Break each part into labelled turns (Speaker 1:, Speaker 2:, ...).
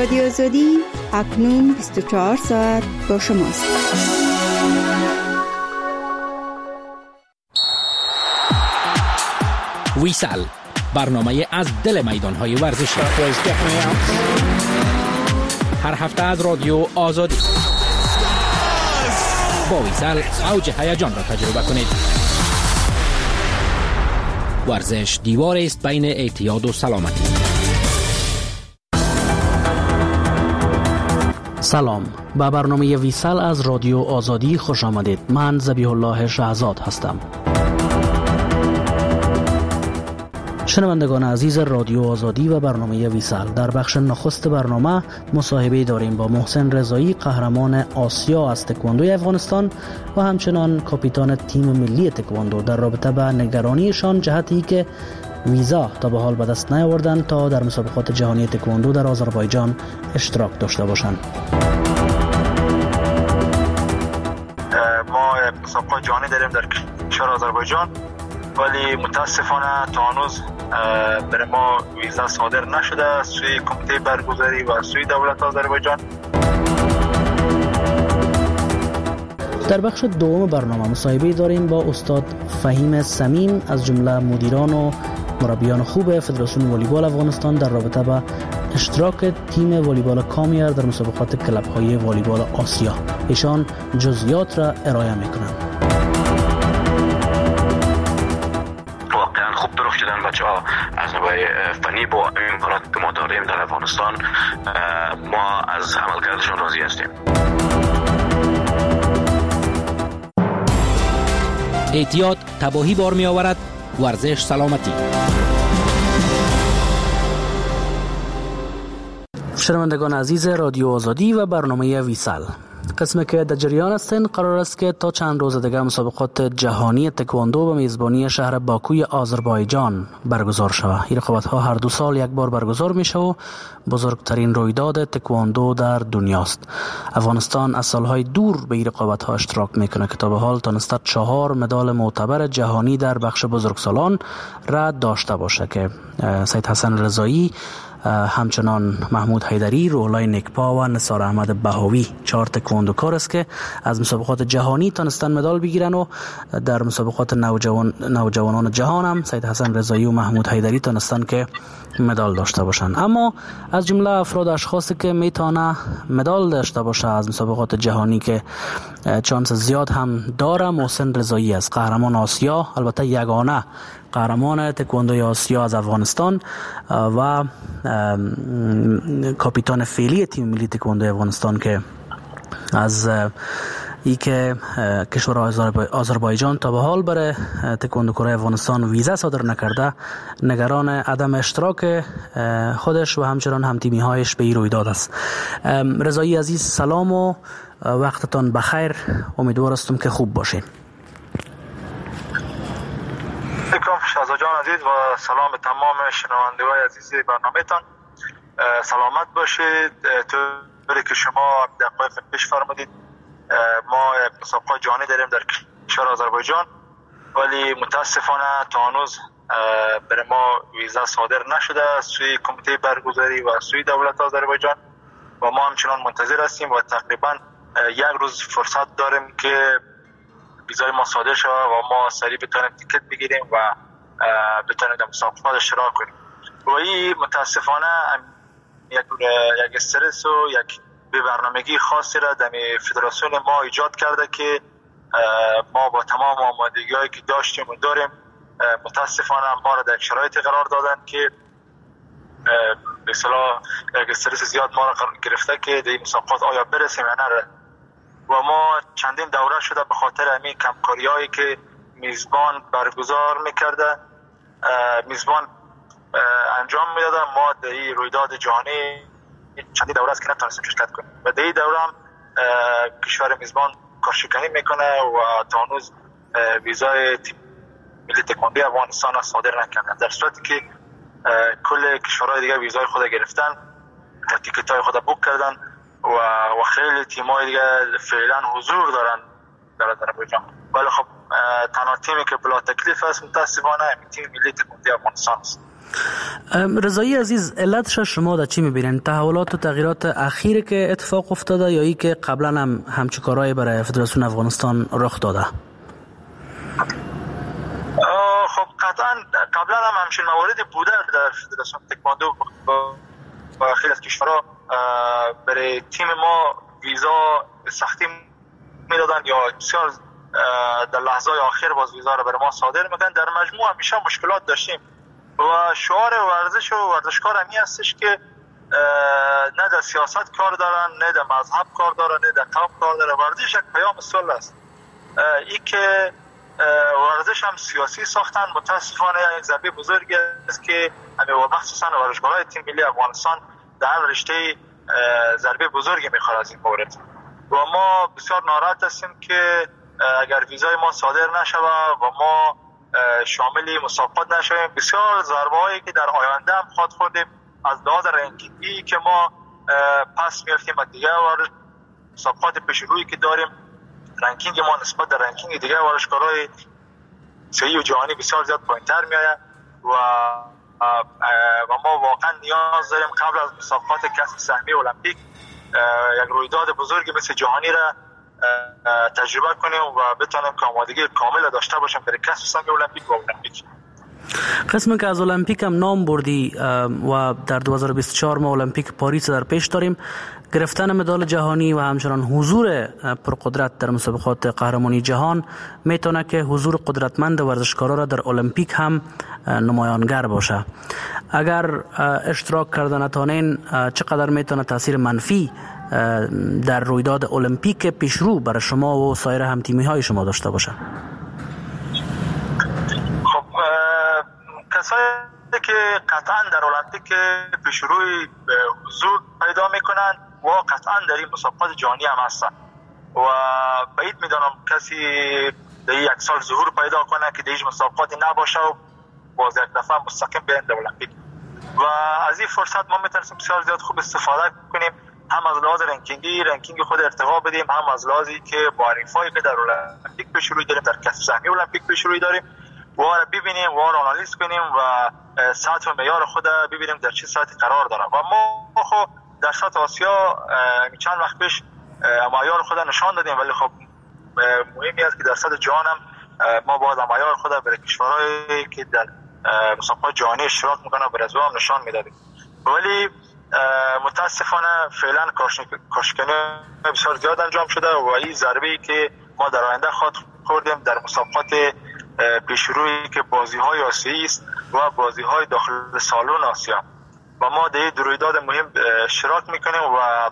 Speaker 1: رادیو آزادی اکنون 24 ساعت با شماست.
Speaker 2: ویسال، برنامه از دل میدان‌های ورزشی. هر هفته از رادیو آزادی. با ویسال اوج هیجان را تجربه کنید. ورزش دیوار است بین اعتیاد و سلامتی. سلام، به برنامه ویسال از رادیو آزادی خوش آمدید. من ذبیح الله شهزاد هستم. شنوندگان عزیز رادیو آزادی و برنامه ویسال، در بخش نخست برنامه مصاحبه داریم با محسن رضایی، قهرمان آسیا از تکواندوی افغانستان و همچنان کاپیتان تیم ملی تکواندو، در رابطه با نگرانیشان جهتی که ویزا تا به حال به دست نیاوردند تا در مسابقات جهانی تکواندو در آذربایجان اشتراک داشته باشند.
Speaker 3: ما مسابقات جهانی داریم در کشور آذربایجان، ولی متاسفانه تا هنوز برای ما ویزا صادر نشده از سوی کمیته برگزاری و سوی دولت آذربایجان.
Speaker 2: در بخش دوم برنامه مصاحبه داریم با استاد فهیم صمیم از جمله مدیران و مربیان خوب فدراسیون والیبال افغانستان در رابطه با اشتراک تیم والیبال کامیر در مسابقات کلب‌های والیبال آسیا. ایشان جزئیات را ارائه می‌کنند.
Speaker 4: واقعا خوب درست شدن بچه‌ها از نوع فنی با امکانات که ما داریم در افغانستان. ما از عملکردشون راضی هستیم.
Speaker 2: اعتیاد تباهی بار می آورد، ورزش سلامتی. شنوندگان عزیز رادیو آزادی و برنامه ویسال، قسمی که در جریان هستند، قرار است که تا چند روز دیگر مسابقات جهانی تکواندو به میزبانی شهر باکوی آذربایجان برگزار شود. این رقابت‌ها هر 2 سال یک بار برگزار میشه و بزرگترین رویداد تکواندو در دنیاست. افغانستان از سالهای دور به این رقابت‌ها اشتراک میکنه که تا به حال تونسته 4 مدال معتبر جهانی در بخش بزرگسالان را داشته باشه که سید حسن رضایی، همچنان محمود حیدری، روح‌الله نکپا و نثار احمد بهاوی 4 تکواندوکار است که از مسابقات جهانی تونستن مدال بگیرن و در مسابقات نوجوانان جهان هم سید حسن رضایی و محمود حیدری تونستن که مدال داشته باشن. اما از جمله افراد اشخاصی که میتونه مدال داشته باشه از مسابقات جهانی که چانس زیاد هم داره، محسن رضایی است، قهرمان آسیا، البته یگانه قهرمان تکواندوی آسیا از افغانستان و کاپیتان فعلی تیم ملی تکواندوی افغانستان که از ای که کشور آذربایجان تا به حال برای تکواندوکارای افغانستان ویزا صادر نکرده، نگران عدم اشتراک خودش و همچنان هم تیمی هایش به این رویداد است. رضایی عزیز، سلام و وقتتان بخیر. امیدوار هستم که خوب باشین.
Speaker 3: شهزاد جان عزیز و سلام به تمام شنوندگان عزیز برنامه‌تان. سلامت باشید. طوری که شما دقایق پیش فرمودید، ما مسابقات جهانی داریم در کشور آذربایجان، ولی متاسفانه تا هنوز برای ما ویزا صادر نشده از سوی کمیته برگزاری و سوی دولت آذربایجان و ما همچنان منتظر هستیم و تقریبا 1 روز فرصت داریم که ویزای ما صادر شود و ما سریع بتونیم تیکت بگیریم و بتونیم در مسابقات اشتراک کنیم. و این متاسفانه یک استرس و یک بی‌برنامگی خاصی را در فدراسیون ما ایجاد کرده که ما با تمام آمادگی‌هایی که داشتیم و داریم متاسفانه ما را در شرایطی قرار دادن که به اصطلاح یک استرس زیاد ما را گرفته که در مسابقات آیا برسیم یا نه. و ما چندین دوره شده به خاطر همین کمکاری‌هایی که میزبان برگزار می‌کرده، میزبان انجام می‌داده، ما در این رویداد جهانی چندین دوره است که نتونستیم شرکت کنیم و در این دوره هم کشور میزبان کارشکنی میکنه و تا هنوز ویزای تیم ملی تکواندو افغانستان را صادر نکردن، در صورتی که کل کشورهای دیگه ویزای خود گرفتن، تیکت‌های خود بوک کردن و خیلی تیم‌های دیگه فعلا حضور دارن در آذربایجان. ولی خب تنها تیمی که بلا تکلیف است متاسفانه تیم ملی تکواندو افغانستان است.
Speaker 2: رضایی عزیز، علتش شما در چی میبینین؟ تحولات و تغییرات اخیری که اتفاق افتاده یا ای که قبلا هم همچین کارهایی برای فدراسیون افغانستان رخ داده؟
Speaker 3: خب قطعا قبلا هم همچین مواردی بوده در فدراسیون تکواندو و خیلی از کشورها برای تیم ما ویزا به سختی میدادن یا بسیار در لحظه آخر باز ویزا رو برای ما صادر میکنن. در مجموع همیشه مشکلات داشتیم و شعار ورزش و ورزشکار همی هستش که نه در سیاست کار دارن، نه در مذهب کار دارن، نه در قوم کار دارن. ورزش یک پیام صلح است. ای که ورزش هم سیاسی ساختن متاسفانه یک ضربه بزرگی است که همه و مخصوصا ورزشکارای تیم ملی افغانستان در هر رشته ضربه بزرگی میخوره از این مورد و ما بسیار ناراحت هستیم که اگر ویزای ما صادر نشود و ما شامل مسابقات نشویم، بسیار ضربه هایی که در آینده هم خواهد خوردیم از لحاظ رنکینگی که ما پس میافتیم و دیگه مسابقات پیشرویی که داریم رنکینگ ما نسبت در رنکینگ دیگه ورزشکارای صحیح و جهانی بسیار زیاد پایین‌تر میاد و ما واقعا نیاز داریم قبل از مسابقات کسب سهمیه المپیک یک رویداد بزرگی مثل جهانی را تجربه کنیم و بتونیم که آمادگی کامل داشته باشیم برای کسب سهمیه المپیک و المپیک.
Speaker 2: قسم که از المپیک هم نام بردی و در 2024 ما المپیک پاریس در پیش داریم. گرفتن مدال جهانی و همچنان حضور پرقدرت در مسابقات قهرمانی جهان میتونه که حضور قدرتمند ورزشکارا را در المپیک هم نمایانگر باشه. اگر اشتراک کردن نتونین چقدر میتونه تاثیر منفی در رویداد المپیک پیشرو برای شما و سایر همتیمی های شما داشته باشه؟
Speaker 3: خب کسایی که قطعا در المپیک پیشروی حضور پیدا میکنن و قطعا در این مسابقات جهانی هم هستن و بعید میدانم کسی در یک سال ظهور پیدا کنه که در هیچ مسابقاتی نباشه و باز یک دفعه مستقیم بیان در المپیک و از این فرصت ما میتونیم بسیار زیاد خوب استفاده کنیم، هم از لحاظ رنکینگ خود ارتقا بدیم، هم از لحاظی که با حریفایی که در المپیک پیشروی داریم در کسب سهمیه المپیک پیشروی داریم و را ببینیم و را آنالیز کنیم و سطح و معیار خود ببینیم در چه سطحی قرار داره و ما خب در سطح آسیا چند وقت پیش معیار خود نشان دادیم، ولی خب مهمی است که در سطح جهان هم ما باید معیار خود برای کشورهایی که در مسابقات جهانی اشتراک میکنن برای از هم نشان میدادیم، ولی متاسفانه فعلا کاشکنی بسیار زیاد انجام شده و این ضربه‌ای که ما در آینده خواهد خوردیم در مسابقات پیشرویی که بازی‌های آسیایی است و بازی‌های داخل سالن آسیا و ما در این رویداد مهم اشتراک میکنیم و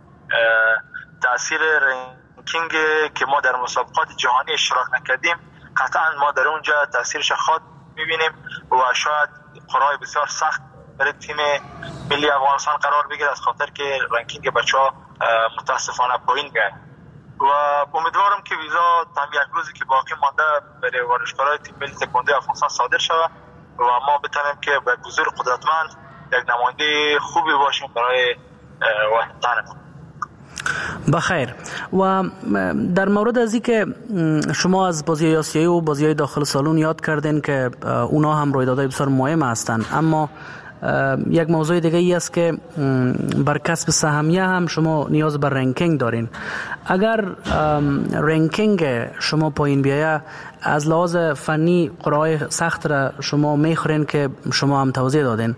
Speaker 3: تاثیر رنکینگ که ما در مسابقات جهانی اشتراک نکردیم قطعا ما در اونجا تاثیرش خواهد میبینیم و شاید قرعه بسیار سخت برای تیم ملی افغانستان قرار بگیره از خاطر که رنکینگ بچه‌ها متاسفانه پایین میاد و امیدوارم که ویزا تا یک روزی که باقی مانده برای ورزشکارای تیم ملی تکواندو افغانستان صادر شود و ما بتونیم که به حضور قدرتمند یک نماینده خوبی باشیم برای وطنمون.
Speaker 2: بخیر. و در مورد از این که شما از بازی آسیایی و بازی داخل سالن یاد کردین که اونا هم رویدادهای بسیار مهم هستند، اما یک موضوع دیگه ای است که بر کسب سهمیه هم شما نیاز بر رنکینگ دارین. اگر رنکینگ شما پایین بیایه از لحاظ فنی قرعه سخت را شما میخورین که شما هم توضیح دادین.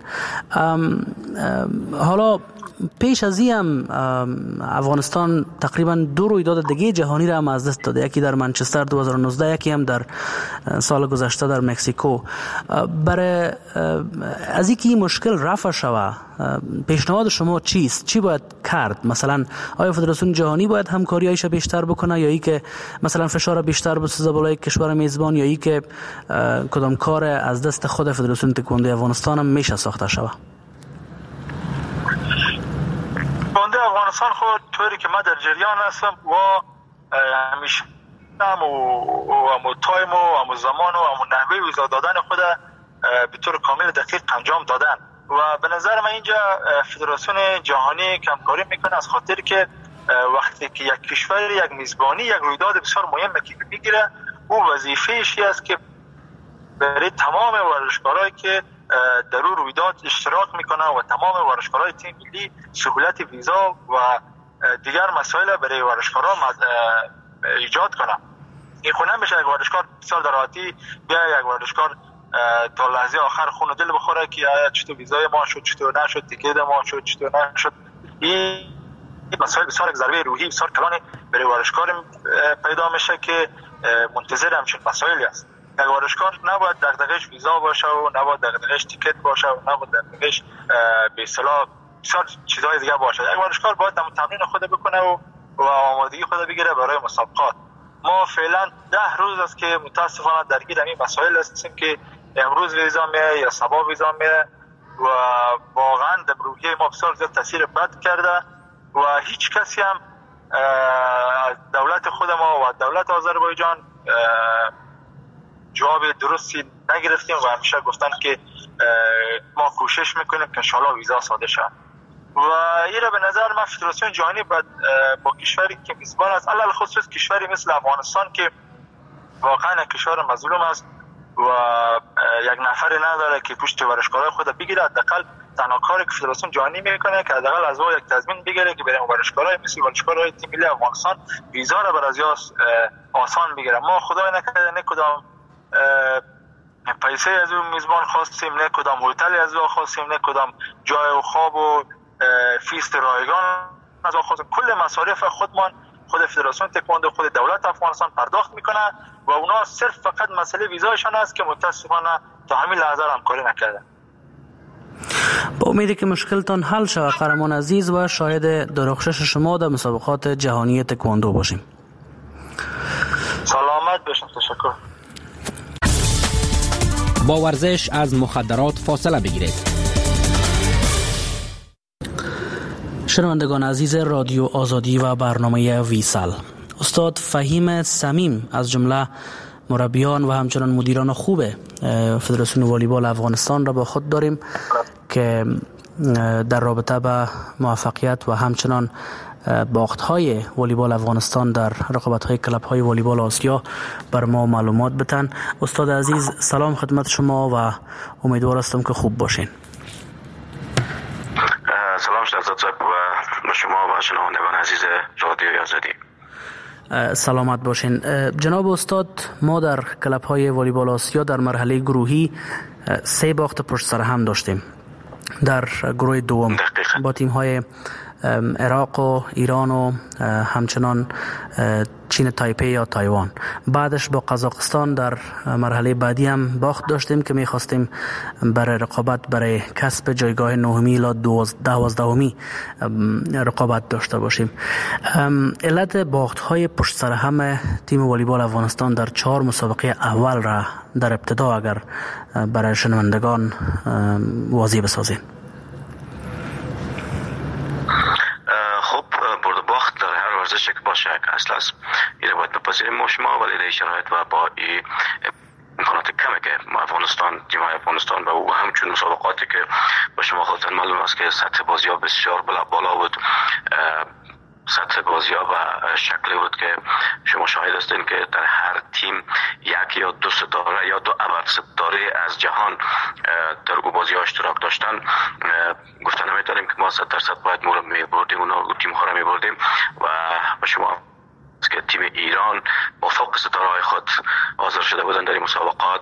Speaker 2: حالا پیش از این هم افغانستان تقریبا 2 رویداد دیگه جهانی را هم از دست داده، یکی در منچستر 2019، یکی هم در سال گذشته در مکزیکو. برای از اینکه این مشکل رفع شود پیشنهاد شما چیست؟ چی باید کرد؟ مثلا آیا فدراسیون جهانی باید همکاریایش بیشتر بکنه یا ای که مثلا فشار بیشتر بسازه بالای کشور میزبان یا ای که کدام کار از دست خود فدراسیون تکواندو افغانستان هم میشه ساخته شود؟
Speaker 3: تکواندو افغانستان خود طوری که من در جریان هستم و همیشه همو تایم و همو زمان و همو نحوه ویزا دادن خود به طور کامل دقیق انجام دادن و به نظر من اینجا فدراسیون جهانی کمکاری میکنه از خاطر که وقتی که یک کشور یک میزبانی یک رویداد بسیار مهمه که میگیره او وظیفه‌اش است که برای تمام ورزشکارایی که در اون رویداد اشتراک میکنه و تمام ورزشکارای تیم ملی سهولت ویزا و دیگر مسائل برای ورزشکارا ایجاد کنه. این خونه میشه یک ورزشکار بسیار در راحتی بیا یک ورزشکار تا لحظه آخر خون و دل بخوره که چطور ویزای ما شد، چطور نشد، تیکت ما شد، چطور نشد. این مسائل بسیار ضربه روحی بسیار کلانی برای ورزشکار پیدا میشه که منتظر همچین مسائلی است. یک ورزشکار نباید دغدغه‌اش ویزا باشه و نباید دغدغه‌اش تیکت باشه و نباید دغدغه‌اش به اصطلاح بسیار چیزهای دیگه باشه. یک ورزشکار باید تمرین خود بکنه و آمادگی خود بگیره برای مسابقات. ما فعلا 10 روز است که متاسفانه درگیر این مسائل هستیم که امروز ویزا میاد یا صبح ویزا میاد و واقعا در روحیه ما بسیار زیاد تاثیر بد کرده و هیچ کسی هم از دولت خود ما و دولت آذربایجان جواب درستی نگرفتیم و همیشه گفتن که ما کوشش میکنیم که انشاءالله ویزا صادر شود و این را به نظر من فدراسیون جهانی با کشوری که میزبان است، علل خصوص کشوری مثل افغانستان که واقعا کشور مظلوم است و یک نفری نداره که پشت ورزشکارای خود بگیره، حداقل تنها کاری که فدراسیون جهانی میکنه که حداقل از او یک تضمین بگیره که برای ورزشکارای مثل ورزشکارای تیم ملی افغانستان ویزا را بر از آسان بگیره. ما خدای نکرده نه کدام پیسه از اون میزبان خواستیم، نه کدام هتلی از او خواستیم، نه کدام جای و خواب و فیست رایگان از او خواستیم. کل مصارف خود فدراسیون تکواندو خود دولت افغانستان پرداخت میکنه و اونا صرف فقط مسئله ویزایشان است که متاسفانه تا همین لحظه همکاری نکرده.
Speaker 2: با امیدی که مشکلتان حل شود قهرمان عزیز و شاهد درخشش شما در مسابقات جهانی تکواندو باشیم.
Speaker 3: سلامت باشین. تشکر.
Speaker 5: با ورزش از مخدرات فاصله بگیرید.
Speaker 2: شنوندگان عزیز رادیو آزادی و برنامه ویسال، استاد فهیم صمیم از جمله مربیان و همچنان مدیران خوب فدراسیون والیبال افغانستان را با خود داریم که در رابطه با موفقیت و همچنان باخت‌های والیبال افغانستان در رقابت‌های کلب‌های والیبال آسیا بر ما معلومات بتن. استاد عزیز سلام خدمت شما و امیدوار هستم که خوب باشین.
Speaker 4: سلام شهزاد صاحب و شما و شنوندگان عزیز رادیو آزادی.
Speaker 2: سلامت باشین. جناب استاد، ما در کلب‌های والیبال آسیا در مرحله گروهی 3 باخت پشت سر هم داشتیم. در گروه دوم با تیم‌های عراق و ایران و همچنان چین تایپی یا تایوان. بعدش با قزاقستان در مرحله بعدی هم باخت داشتیم که می‌خواستیم برای رقابت برای کسب جایگاه 9 الی 12 رقابت داشته باشیم. علت باخت‌های پشت سر هم تیم والیبال افغانستان در 4 مسابقه اول را در ابتدا اگر برای شنوندگان واضح بسازین.
Speaker 4: ورزش که باشه که اصل است این باید بپذیریم ما شما، ولی در شرایط و با این امکانات کمی که ما افغانستان تیم‌های افغانستان و همچون مسابقاتی که با شما خودتان معلوم است که سطح بازی‌ها بسیار بالا بود، سطح بازی‌ها و شکلی بود که شما شاهد هستین که در هر تیم یک یا 2 ستاره یا 2 ابر ستاره از جهان در او بازی‌ها اشتراک داشتن. گفتن نمی‌تونیم که ما 100% باید ما رو می‌بردیم، اونا تیم‌ها رو می‌بردیم و با شما که تیم ایران با فوق ستاره‌های خود حاضر شده بودن در این مسابقات.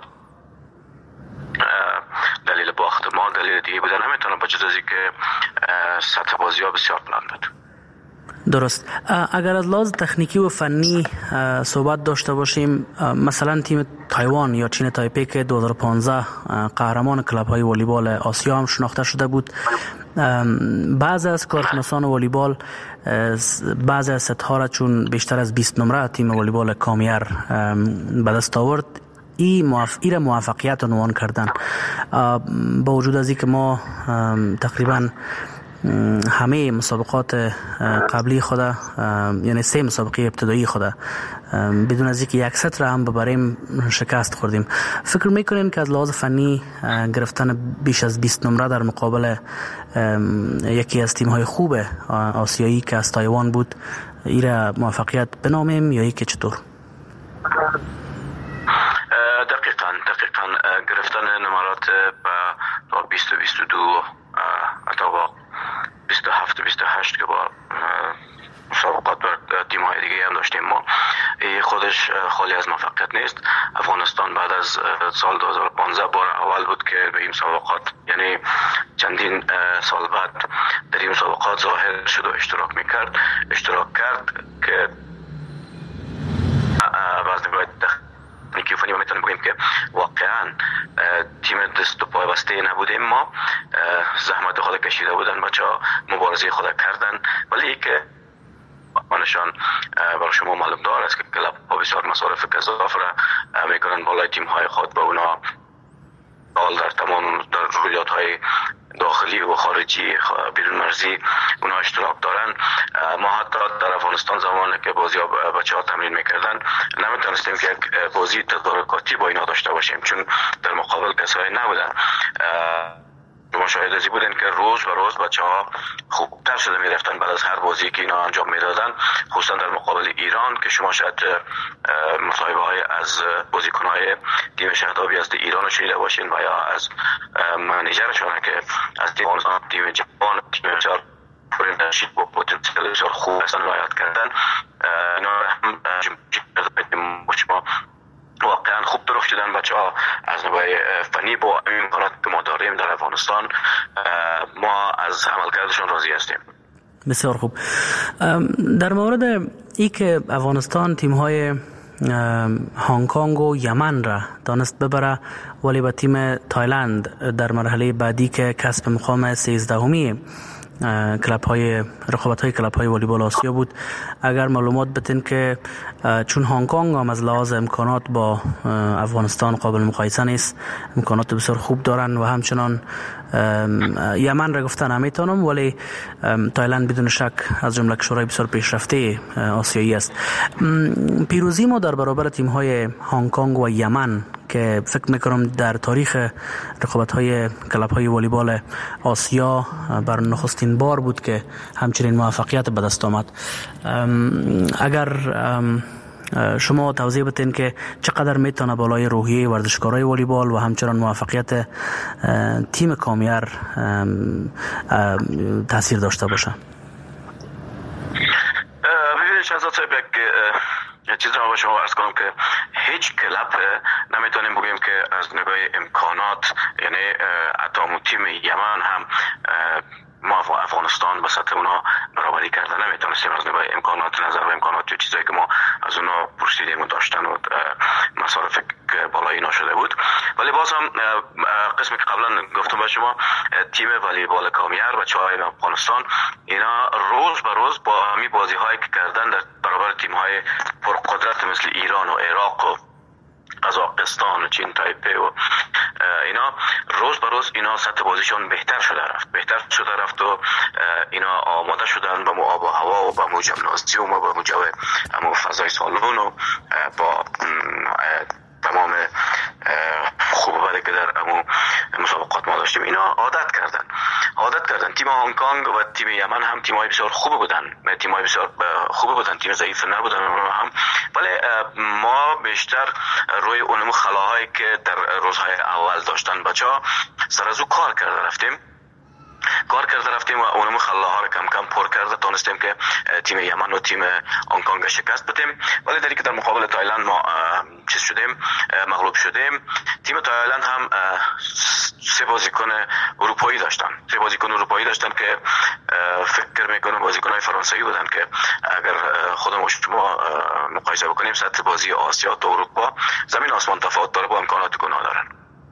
Speaker 4: دلیل باخت ما دلیل دیگه بودن نمی‌تونم با جز از اینکه سطح بازی‌ها بسیار بلند بود.
Speaker 2: درست. اگر از لحاظ تکنیکی و فنی صحبت داشته باشیم، مثلا تیم تایوان یا چین تایپی که 2015 قهرمان کلب‌های والیبال آسیا هم شناخته شده بود، بعضی از کارشناسان والیبال بعضی از ست‌ها را چون بیشتر از 20 نمره تیم والیبال کامیر به دست آورد این موفقیت عنوان کردن. با وجود از اینکه ما تقریبا همه مسابقات قبلی خود، یعنی 3 مسابقه ابتدایی خود بدون از اینکه یک ست را هم ببریم شکست خوردیم. فکر میکنین که از لحاظ فنی گرفتن بیش از 20 نمره در مقابل یکی از تیم‌های خوب آسیایی که از تایوان بود این موفقیت بنامیم یا که چطور؟
Speaker 4: دقیقاً گرفتن نمرات گذشت که با مسابقات بر تیم‌های دیگه هم داشتیم ما، خودش خالی از موفقیت نیست. افغانستان بعد از سال 2015 بار اول بود که به این مسابقات، یعنی چندین سال بعد در این مسابقات ظاهر شد و اشتراک کرد که از نگاه تکنیکی و فنی ما میتونیم بگیم که واقعا تیم دست و پای بسته نبودیم. ما زحمت خود کشیده بودن، بچه‌ها مبارزه خود کردن، ولی که آنشان برای شما معلوم دار است که کلاب ها بسیار مصارف گزاف را میکنن بالای تیم های خود، با اونا در تمام در رویداد های داخلی و خارجی بیرون مرزی اونا اشتراک دارن. ما حتی در افغانستان زمانی که بازی بچه ها تمرین میکردن نمیتونستیم که یک بازی تدارکاتی با اینا داشته باشیم، چون در مقابل کسایی نبودن. شما شاهد ازی بودن که روز به روز بچه‌ها خوبتر شده میرفتن بعد از هر بازی که اینا انجام میدادن، خصوصا در مقابل ایران که شما شاید مصاحبه های از بازیکن‌های تیم شهدابی از ایران رو شنیده باشین و یا از منیجرشون که از تیم جوان تیم بسیار پرانرژی و پتانسیل بسیار خوب هستن و یاد کردن. اینا هم شما واقعا خوب درخت شدن بچه‌ها از نوع فنی با امکانات که ما داریم در افغانستان. ما از عملکردشون راضی هستیم.
Speaker 2: بسیار خوب. در مورد ای که افغانستان تیم‌های هنگ کنگ و یمن را دانست ببره، ولی با تیم تایلند در مرحله بعدی که کسب مقام 13می رقابت های کلاب های والیبال آسیا بود، اگر معلومات بدین که چون هنگ کنگ هم از لحاظ امکانات با افغانستان قابل مقایسه نیست، امکانات بسیار خوب دارن و همچنان یمن را گفتن نمیتونم، ولی تایلند بدون شک از جمله کشورهای بسیار پیشرفته آسیایی است. پیروزی ما در برابر تیم های هنگ کنگ و یمن که فکر میکنم در تاریخ رقابت های کلاب های والیبال آسیا بر نخستین بار بود که همچنین موفقیت به دست آمد. اگر شما توضیح بدین که چقدر میتونه بالای روحیه ورزشکارای والیبال و همچنان موفقیت تیم کامیار تاثیر داشته باشه؟
Speaker 4: ببینید شهزاد صاحب، یک چیز رو به شما عرض کنم که هیچ کلاب نمیتونیم بگیم که از نگاه امکانات، یعنی حتی تیم یمن هم ما افغانستان به سطح اونا برابری کردن نمیتونستیم از نگاه امکانات، نظر به امکانات و چیزایی که ما از اونا پرسیدیم و داشتن و مصارف بالایی نشده بود. ولی باز هم قسمی که قبلا گفتم به شما، تیم والیبال کامیار بچه‌های افغانستان اینا روز به روز با همین بازی‌هایی که کردن در برابر تیم‌های پرقدرت مثل ایران و عراق و قزاقستان و چین تایپه و اینا، روز به روز اینا سطح بازیشون بهتر شده رفت و اینا آماده شدن با آب و هوا و با مو ژیمنازیوم و با مو فضای سالن و با تمام خوب بده که در امو مسابقات ما داشتیم. اینا عادت کردن. تیم هنگ کنگ و تیم یمن هم تیم‌های بسیار خوب بودن، تیم ضعیف نبودن هم، ولی ما بیشتر روی اونم خلاهایی که در روزهای اول داشتن بچه‌ها سر از او کار کرده رفتیم و اونم خلاها رو کم کم پر کرده تونستیم که تیم یمن و تیم هنگ کنگ شکست بدیم. ولی در که در مقابل تایلند ما مغلوب شدیم. تیم تایلند هم سه بازیکن اروپایی داشتن که فکر میکنم بازیکن‌های فرانسوی بودن که اگر خودمون شما مقایسه بکنیم سطح بازی آسیا تا اروپا زمین آسمان تفاوت داره با امکاناتی که دارن.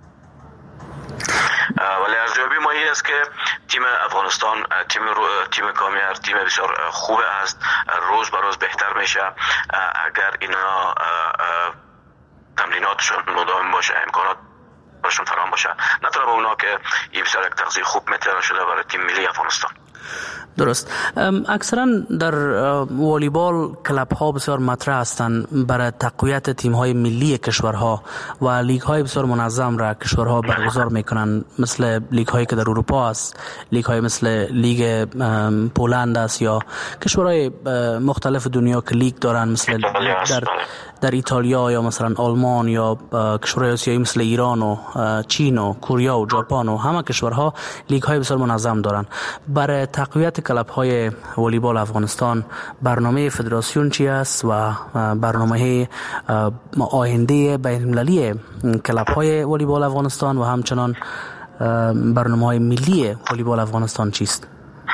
Speaker 4: ولی ارزیابی ما این است که تیم افغانستان تیم کامیار تیم بسیار خوب است، روز به روز بهتر میشه. اگر اینا تمریناتشون مداوم باشه، امکانات براشون فراهم باشه، نتونه با اونا که این بسیار یک تغذیه خوب میتونه شده برای تیم ملی افغانستان.
Speaker 2: درست. اکثرا در والیبال کلاب ها بسیار مطرح هستند برای تقویت تیم های ملی کشورها و لیگ های بسیار منظم را کشورها برگزار میکنن، مثل لیگ هایی که در اروپا است، لیگ های مثل لیگ پولند است یا کشورهای مختلف دنیا که لیگ دارن، مثل در ایتالیا یا مثلا آلمان یا کشورهای آسیایی مثل ایران و چین و کره و ژاپن و همه کشورها لیگ های بسیار منظم دارن. برای تقویت کلب های والیبال افغانستان برنامه فدراسیون چی است و برنامه آینده بین‌المللی کلب های والیبال افغانستان و همچنان برنامه های ملی والیبال افغانستان چیست؟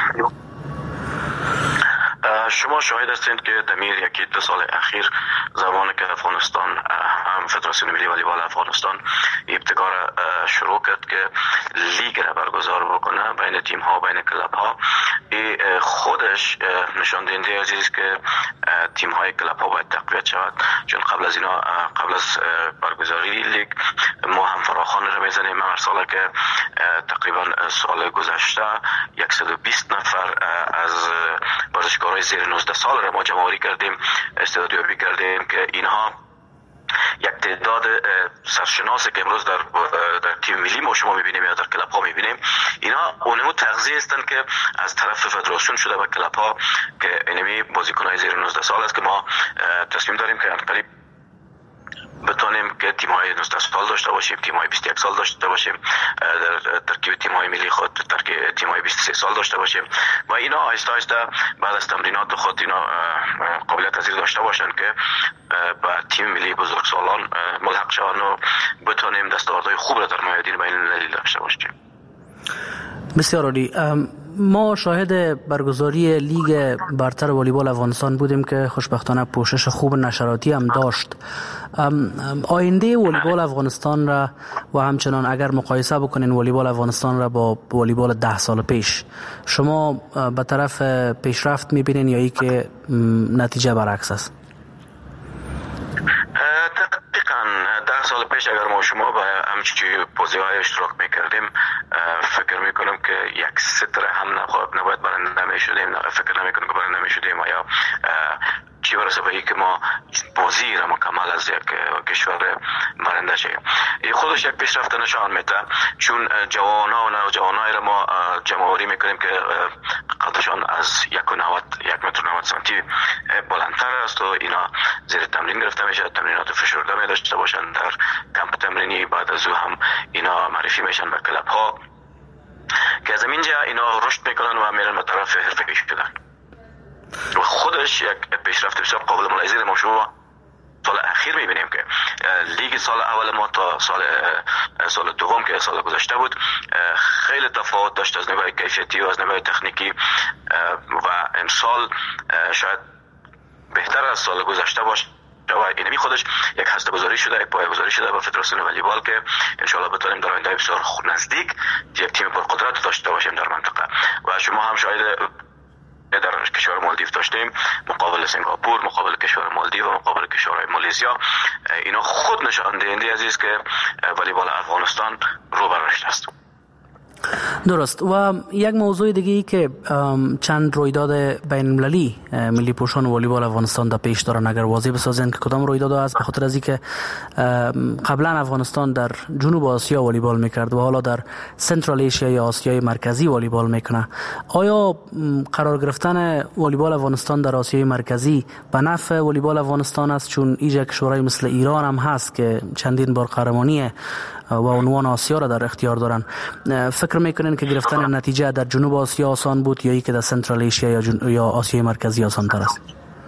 Speaker 4: شما شاهد هستید که دمیر یکی 2 سال اخیر زمانی که افغانستان هم فدراسیون ملی والیبال افغانستان ابتکار شروع کرد که لیگ را برگزار بکنه بین تیم ها بین کلب ها، خودش نشان دهنده است که تیم های کلب ها باید تقویت شود، چون قبل از برگزاری لیگ ما هم فراخوان را میزنیم. هر سال که تقریبا سال گذشته 120 نفر از ورزشکارای زیر 19 سال را ما جمع‌آوری کردیم، استعدادیابی کردیم که اینها یک تعداد سرشناسی که امروز در تیم ملی ما شما میبینیم یا در کلب ها میبینیم، اینا اونمو تغذیه هستند که از طرف فدراسیون شده به کلب ها که اینمی بازیکن‌های زیر 19 سال است که ما تصمیم داریم که قریب بتونیم که تیم‌های 19 سال داشته باشیم، تیم‌های 21 سال داشته باشیم، در ترکیب تیم‌های ملی خود ترکیب تیم‌های 23 سال داشته باشیم و اینا آهسته آهسته بعد از تمرینات خود اینا قابلیت پذیر داشته باشن که با تیم ملی بزرگسالان ملحق شوند و بتونیم دستاوردهای خوب را در میادین بین‌المللی داشته باشیم.
Speaker 2: بسیار عالی. ما شاهد برگزاری لیگ برتر والیبال افغانستان بودیم که خوشبختانه پوشش خوب نشراتی هم داشت. آینده والیبال افغانستان را و همچنان اگر مقایسه بکنین والیبال افغانستان را با والیبال 10 سال پیش، شما به طرف پیشرفت میبینین یا ای که نتیجه برعکس است؟
Speaker 4: دقیقاً 10 سال پیش اگر ما شما با همچی بازی‌های اشتراک میکردیم فکر میکنم که یک ستر هم نباید برنده میشدیم، فکر نمیکنم که برنده میشدیم یا چی برسه به که ما بازی را مکمل از یک کشور برنده شیم. این خودش یک پیشرفت نشان میده، چون جوانان و نوجوانای را ما جمع‌آوری میکنیم که قدشان از 1 متر 90 سانتی بلندتر است و اینا زیر تمرین گرفته میشه، تمرینات فشرده می داشته باشند در کمپ تمرینی، بعد از او هم اینا معرفی میشن به کلب ها که از اینجا اینا رشد میکنن و میرن به طرف حرفه‌ای شدن و خودش یک پیشرفت بسیار قابل ملاحظه ما شما سال اخیر میبینیم که لیگ سال اول ما تا سال دوم که سال گذشته بود خیلی تفاوت داشت از نگاه کیفیتی و از نگاه تکنیکی و امسال شاید بهتر از سال گذشته باشه و اینمی خودش یک هسته گذاری شده، یک پایه‌گذاری شده با فدراسیون والیبال که انشالله بتونیم در آینده بسیار نزدیک یک تیم پرقدرت داشته باشیم در منطقه. و شما هم شاید در کشور مالدیو داشتیم مقابل سنگاپور، مقابل کشور مالدیو و مقابل کشورهای مالزیا، اینا خود نشان دهنده است که والیبال افغانستان رو به رشد است.
Speaker 2: درست. و یک موضوع دیگه ای که چند رویداد بین المللی ملی پوشان والیبال افغانستان در پیش دارن، اگر واضح بسازن که کدام رویداد است، به خاطر از اینکه قبلا افغانستان در جنوب آسیا والیبال میکرد و حالا در سنترال آسیا یا آسیای مرکزی والیبال میکنه، آیا قرار گرفتن والیبال افغانستان در آسیای مرکزی به نفع والیبال افغانستان است؟ چون اینجا کشورهای مثل ایران هم هست که چندین بار قهرمانی و عنوان آسیا را در اختیار دارن. فکر میکنین که گرفتن نتیجه در جنوب آسیا آسان بود یا ای که در سنترال آسیا یا آسیای مرکزی آسان تر است؟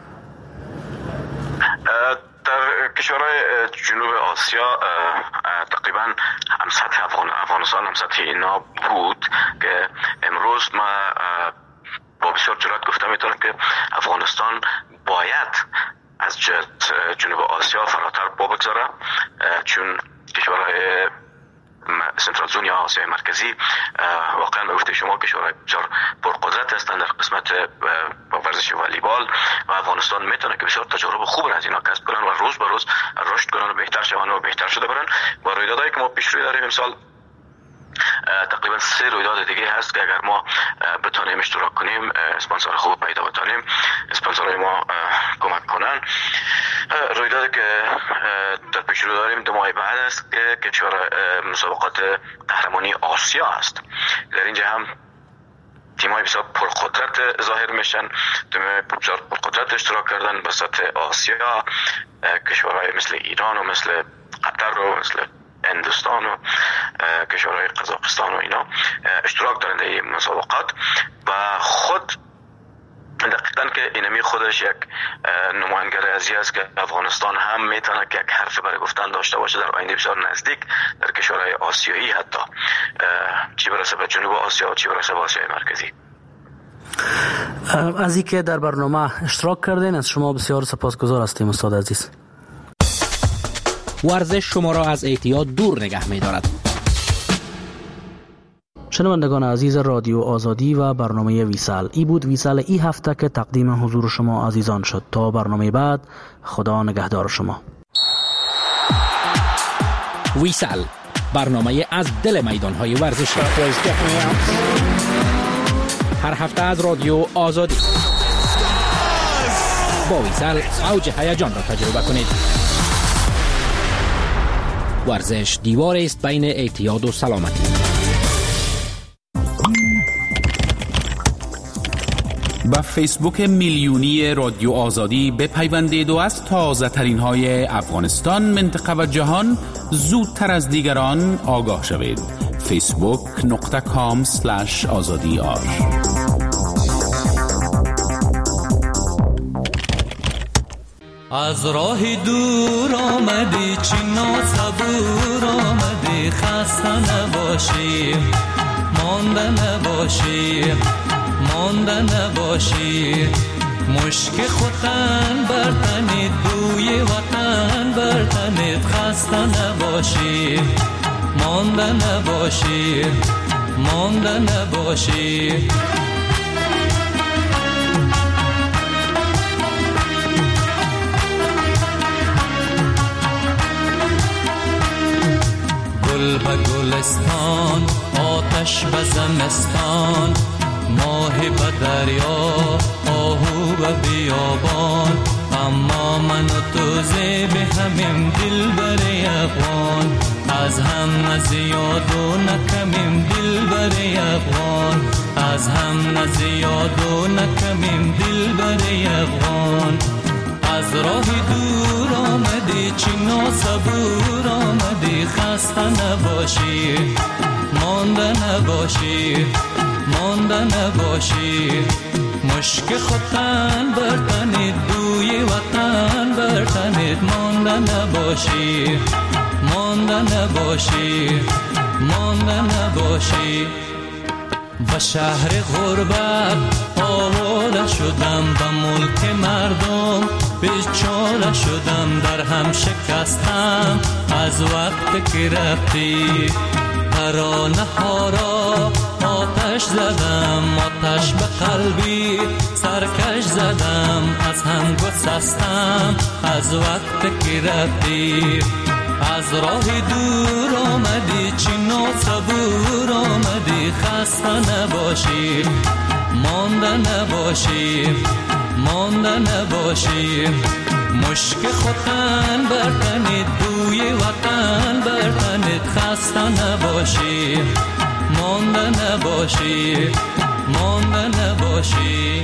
Speaker 4: در کشورهای جنوب آسیا تقریبا هم سطح افغانستان هم سطح اینا بود که امروز ما با بسیار جرات گفته میتونم که افغانستان باید از جنوب آسیا فراتر بگذاره، چون کشورهای سنترال زون یا آسیای مرکزی واقعا به گفته شما کشورهای بسیار پرقدرت هستند در قسمت ورزش والیبال و افغانستان میتونه که بسیار تجارب خوب را از اینا کسب کنن و روز به روز رشد کنن و بهتر شون و بهتر شده برن. با رویدادهایی که ما پیش روی داریم امسال تقریبا 3 رویداد دیگه هست که اگر ما بتونیم اشتراک کنیم، اسپانسر خوب پیدا بتونیم، اسپانسرهای ما کمک کنن. رویدادی که در پیش رو داریم 2 ماه بعد است که کشور مسابقات قهرمانی آسیا است. در اینجا هم تیم‌های بسیار پرقدرت ظاهر میشن، تیم‌های بسیار پرقدرت اشتراک کردن به سطح آسیا، کشورهای مثل ایران و مثل قطر و مثل هندوستان و کشورهای قزاقستان و اینا اشتراک دارن در این مسابقات و خود دقیقاً که اینمی خودش یک نمایندگی ازی است که افغانستان هم میتونه که یک حرف برای گفتن داشته باشه در آینده بسیار نزدیک در کشورهای آسیایی، حتی چی برسه به جنوب آسیا و چی برسه به آسیای مرکزی.
Speaker 2: از اینکه در برنامه اشتراک کردین از شما بسیار سپاسگزار هستیم استاد عزیز.
Speaker 5: ورزش شما را از اعتیاد دور نگه می‌دارد.
Speaker 2: شنوندگان عزیز رادیو آزادی و برنامه ویسال، ای بود ویسال ای هفته که تقدیم حضور شما عزیزان شد. تا برنامه بعد، خدا نگهدار شما.
Speaker 5: ویسال، برنامه از دل میدان‌های ورزشی، هر هفته از رادیو آزادی. با ویسال اوج هیجان را تجربه کنید. ورزش دیوار است بین اعتیاد و سلامتی.
Speaker 6: با فیسبوک میلیونی رادیو آزادی بپیوندید و از تازه ترین های افغانستان، منطقه و جهان زودتر از دیگران آگاه شوید. facebook.com/azadi.ar.
Speaker 7: از راه دور آمدی چینا صبور آمدی، خسته نباشی مانده نباشی مانده نباشی، مشک خوتن برتنید بوی وطن برتنید، خسته نباشی مانده نباشی مانده نباشی. گل به گلستان، آتش به زمستان، ماه به دریا، آهو به بیابان، اما من و تو زیب همیم دل بر افغان، از هم نزیاد و نکمیم دل بر افغان، از هم نزیاد و نکمیم دل بر افغان. از راه دور آمدی چینا صبور آمدی، خسته نباشی مانده نباشی مانده نباشی، مشک خوتن برتنید بوی وطن برتنید، مانده نباشی مانده نباشی مانده نباشی. به شهر غربت آواره شدم، به ملک مردم بیچاره شدم، در هم شکستم از وقت که رفتی، ترانه ها را آتش زدم، آتش به قلبی سرکش زدم، از هم گسستم از وقت که رفتی. از راه دور آمدی چینا صبور آمدی، خسته نباشی مانده نباشی مانده نباشی، مشک خوتن برتنید بوی وطن برتنید، خسته نباشی مانده نباشی مانده نباشی.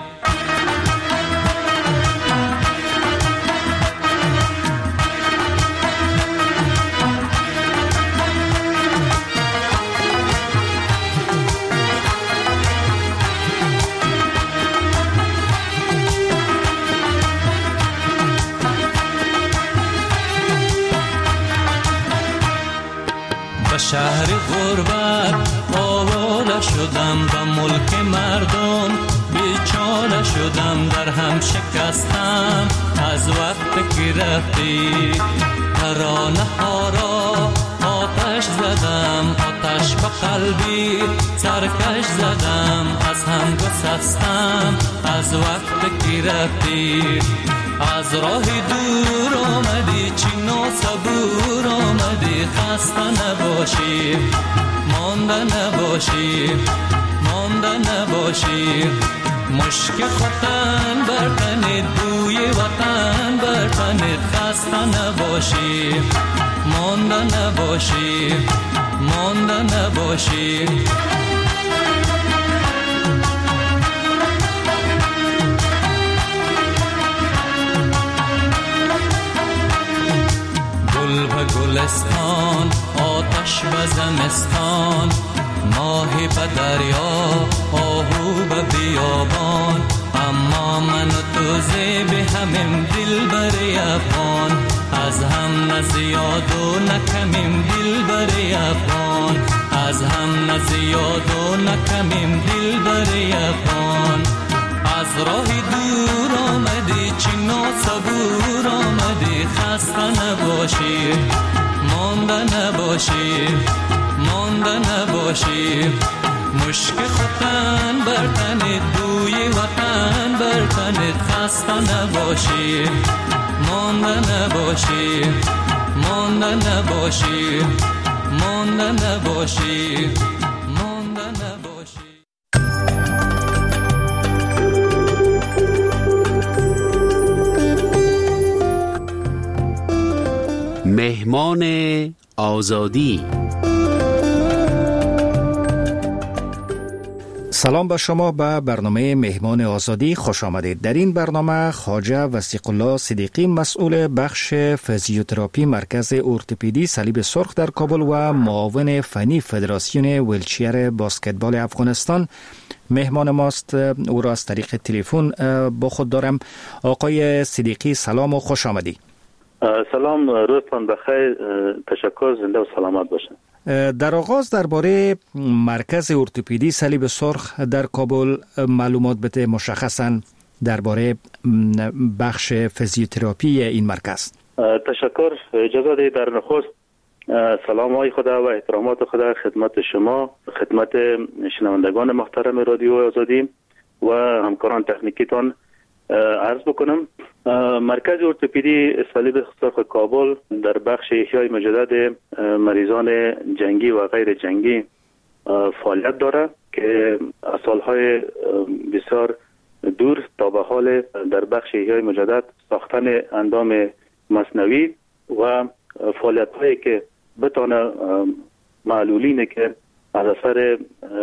Speaker 7: به شهر غربت آواره شدم، به ملک مردم بیچاره شدم، در هم شکستم از وقت که رفتی، ترانه ها را آتش زدم، آتش به قلبی سرکش زدم، از هم گسستم از وقت که رفتی. از راه دور آمدی چینا صبور آمدی، خسته نباشی مانده نباشی مانده نباشی، مشک خوتن برتنید بوی وطن برتنید، خسته نباشی مانده نباشی مانده نباشی. زمستان، ماهی به دریا، آهو به بیابان، اما من و تو زیب همیم دل بر افغان، از هم نزیاد و نکمیم دل بر افغان، از هم نزیاد و نکمیم دل بر افغان. از راه دور آمدی چنا صبور آمدی، خسته نباشی مانده نباشی مانده نباشی، مشک خوتن بر تنت بوی وطن بر تنت، خسته نباشی مانده نباشی مانده نباشی مانده نباشی مانده نباشی.
Speaker 6: مهمان آزادی.
Speaker 8: سلام به شما به برنامه مهمان آزادی خوش آمدید. در این برنامه خواجه وثیق الله صدیقی مسئول بخش فیزیوتراپی مرکز ارتوپدی صلیب سرخ در کابل و معاون فنی فدراسیون ویلچیر بسکتبال افغانستان مهمان ماست. او را از طریق تلفن با خود دارم. آقای صدیقی سلام و خوش آمدید.
Speaker 9: سلام، روزتان بخیر، تشکر، زنده و سلامت باشند.
Speaker 8: در آغاز درباره مرکز ارتوپدی صلیب سرخ در کابل معلومات بده، مشخصاً درباره بخش فیزیوتراپی این مرکز.
Speaker 9: تشکر. اجازه دهید در نخست سلام های خدا و احترامات خدا خدمت شما، خدمت شنوندگان محترم رادیو آزادی و همکاران تکنیکیتان عرض بکنم. مرکز ارتوپدی صلیب سرخ کابل در بخش احیای مجدد مریضان جنگی و غیر جنگی فعالیت دارد که از سالهای بسیار دور تا به حال در بخش احیای مجدد ساختن اندام مصنوعی و فعالیت هایی که بتانه معلولین که از اثر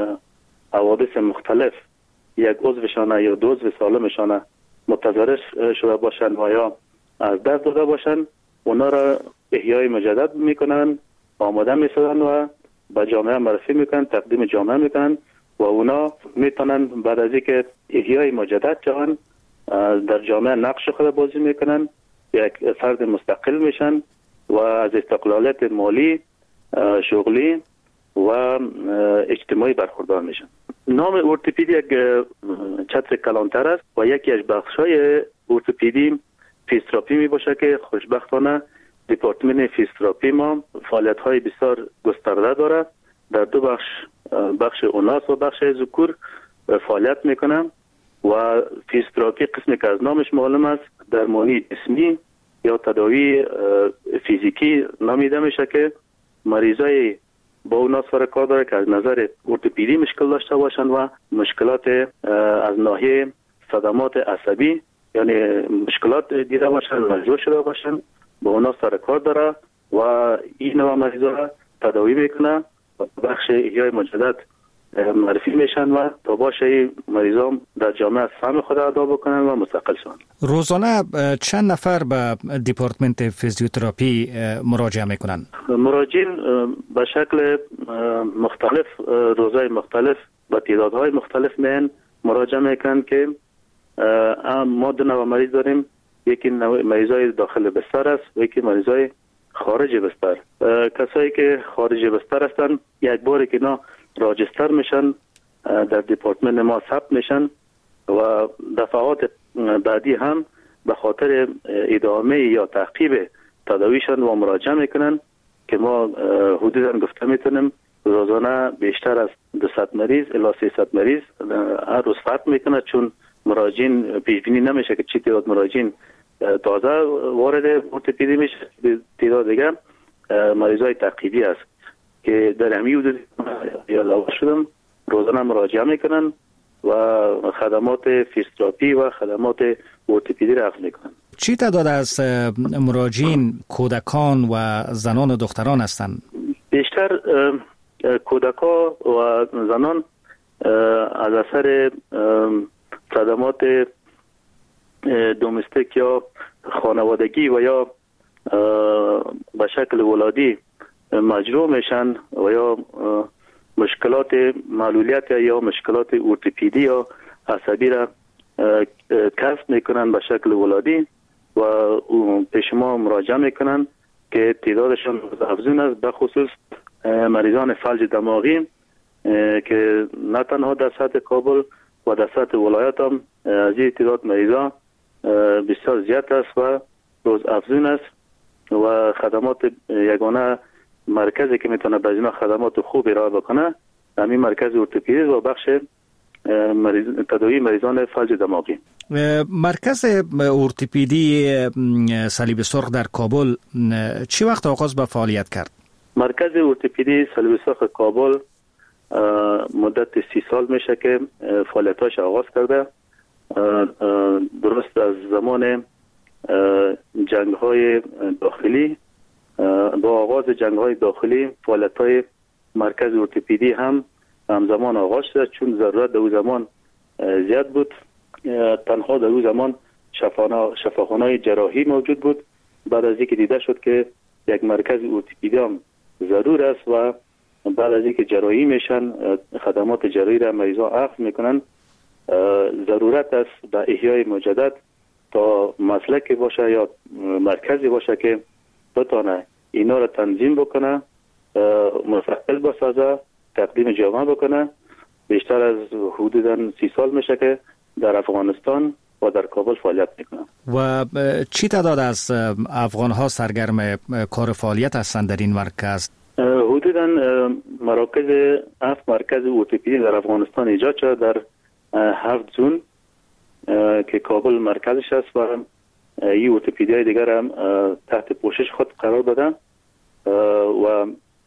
Speaker 9: حوادث مختلف یک عضوشان یا دو عضو سالمشان متضرر شده باشند و یا از دست داده باشند، اونا را احیای مجدد میکنن، آماده میسازن و به جامعه معرفی میکنن، تقدیم جامعه میکنن و اونا میتونن بعد از اینکه احیای مجدد شوند در جامعه نقش خود بازی میکنن، یک فرد مستقل میشن و از استقلالیت مالی، شغلی و اجتماعی برخوردار میشن. نام ارتوپدی یک چتر کلانتر است و یکی از بخش‌های ارتوپدی فیزیوتراپی می باشه که خوشبختانه دپارتمان فیزیوتراپی ما فعالیت‌های بسیار گسترده داره. در دو بخش اوناس و بخش ذکور فعالیت میکنه و فیزیوتراپی قسمی که از نامش معلوم است درمانی جسمی یا تداوی فیزیکی نامیده میشه که مریضای با اوناس سر کار داره که از نظر ارتوپدی مشکل داشته باشند و مشکلات از ناحیه صدمات عصبی یعنی مشکلات دیده باشند، مجبور شده باشند، با اوناس سر کار داره و این نوع مریضا را تداوی میکنه و بخش احیای مجدد معرفی میشن و تا باشه مریضا در جامعه سهم خود ادا بکنن و مستقل شن.
Speaker 8: روزانه چند نفر به دپارتمنت فیزیوتراپی مراجعه میکنن؟
Speaker 9: مراجعین به شکل مختلف، روزهای مختلف و تعدادهای مختلف مراجعه میکنن که ما دو نوع مریض داریم. یکی مریضای داخل بستر است و یکی مریضای خارج بستر. کسایی که خارج بستر هستن یک باری که اینا راجستر میشن در دپارتمان ما ثبت میشن و دفعات بعدی هم به خاطر ادامه یا تعقیب تداویشان و مراجعه میکنن که ما حدودا گفته میتونیم روزانه بیشتر از 200 مریض الی 300 مریض هر روز ثبت میکنه، چون مراجعین پیش بینی نمیشه که چی تعداد مراجعین تازه وارد ارتوپدی میشه، تعداد دیگه مریضای تعقیبی است که در همین حدود علاوه شدن روزانه مراجعه میکنن و خدمات فیزیوتراپی و خدمات ارتوپدی را اخذ میکنن.
Speaker 8: چی تعداد از مراجعین کودکان و زنان و دختران هستند؟
Speaker 9: بیشتر کودکان و زنان از اثر صدمات دومستیک یا خانوادگی و یا به شکل ولادی مجروح میشن و یا مشکلات معلولیت یا مشکلات ارتوپدی یا عصبی را کسب میکنن به شکل ولادی و پیش ما مراجعه میکنن که تعدادشان افزون است، به خصوص مریضان فلج دماغی که نه تنها در سطح کابل و در سطح ولایت هم از این تعداد مریضان بسیار زیاد است و روز افزون است و خدمات یگانه مرکزی که میتونه به اینا خدمات خوب ارائه بکنه همین مرکز ارتوپدی و بخش تداوی مریضان فلج دماغی.
Speaker 8: مرکز ارتوپدی صلیب سرخ در کابل چی وقت آغاز به فعالیت کرد؟ مرکز ارتوپدی صلیب سرخ کابل مدت 30 سال میشه که فعالیتاش آغاز کرده. درست از زمان جنگ‌های داخلی، با آغاز جنگ‌های داخلی فعالیت‌های مرکز ارتوپدی هم همزمان آغاز شد، چون ضرورت در اون زمان زیاد بود. تنها در اون زمان شفاخانه‌های جراحی موجود بود. بعد از اینکه دیده شد که یک مرکز ارتوپدی هم ضرور است و بعد از اینکه جراحی میشن خدمات جراحی را مریضان اخذ میکنن، ضرورت است به احیای مجدد تا مسلکی باشه یا مرکزی باشه که بتونه اینا را تنظیم بکنه، مستقل بسازه، تقدیم جامعه بکنه. بیشتر از حدوداً 30 سال میشه که در افغانستان و در کابل فعالیت میکنه. و چی تعداد از افغان ها سرگرم کار فعالیت هستند در این مرکز؟ حدوداً مراکز 7 مرکز ارتوپدی در افغانستان ایجاد شده در 7 زون که کابل مرکزش است و این ارتوپدی های دیگر هم تحت پوشش خود قرار دادن و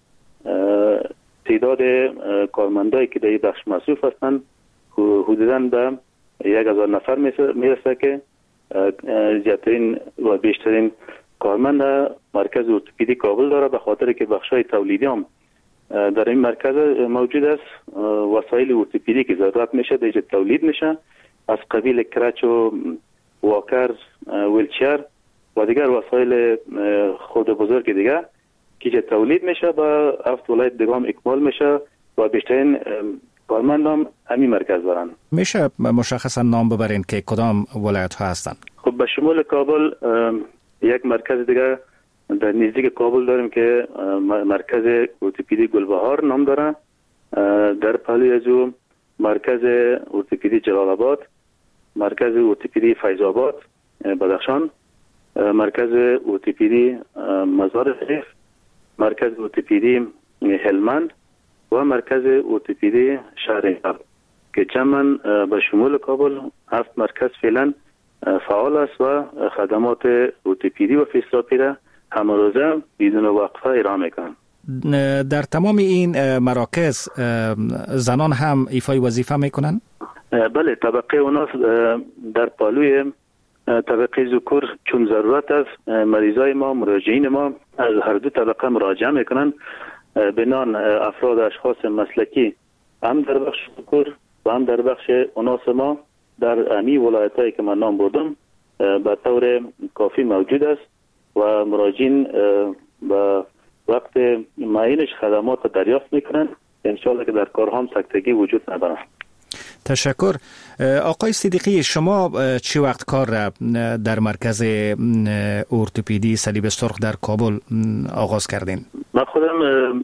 Speaker 8: تعداد کارمندایی که در این بخش مصروف هستند حدوداً به 1000 نفر میرسه که زیادترین و بیشترین کارمند مرکز ارتوپدی کابل داره، به خاطر که بخشای تولیدی هم در این مرکز موجود است. وسایل ارتوپدی که ضرورت میشه در تولید میشه از قبیل کرچ و واکر، ویلچر و دیگر وسایل خود بزرگ دیگه که تولید میشه با 7 ولایت دیگه هم اکمال میشه و بیشترین کارمند هم همین مرکز دارن. میشه مشخصا نام ببرین که کدام ولایت ها هستن؟ خب به شمول کابل یک مرکز دیگه در نزدیک کابل داریم که مرکز ارتوپدی گلبهار نام داره. در پهلوی از او مرکز ارتوپدی جلال آباد، مرکز ارتوپدی فیض آباد بدخشان، مرکز ارتوپدی مزار شریف، مرکز ارتوپدی هلمند و مرکز ارتوپدی شهریار که جمعاً به شمول کابل 7 مرکز فعلا فعال است و خدمات ارتوپدی و فیزیوتراپی را همه روزه بدون وقفه ارائه میکنند. در تمام این مراکز زنان هم ایفای وظیفه میکنند؟ بله، طبقه اوناس در پالوی طبقه ذکور چون ضرورت است مریضای ما، مراجعین ما از هر دو طبقه مراجعه میکنن. بنان افراد اشخاص مسلکی هم در بخش ذکور و هم در بخش اوناس ما در امی ولایتایی که من نام بردم به طور کافی موجود است و مراجعین با وقت معینش خدمات دریافت میکنن. انشاءالله که در کارها هم سکتگی وجود نداره. تشکر. آقای صدیقی، شما چی وقت کار را در مرکز ارتوپدی صلیب سرخ در کابل آغاز کردین؟ من خودم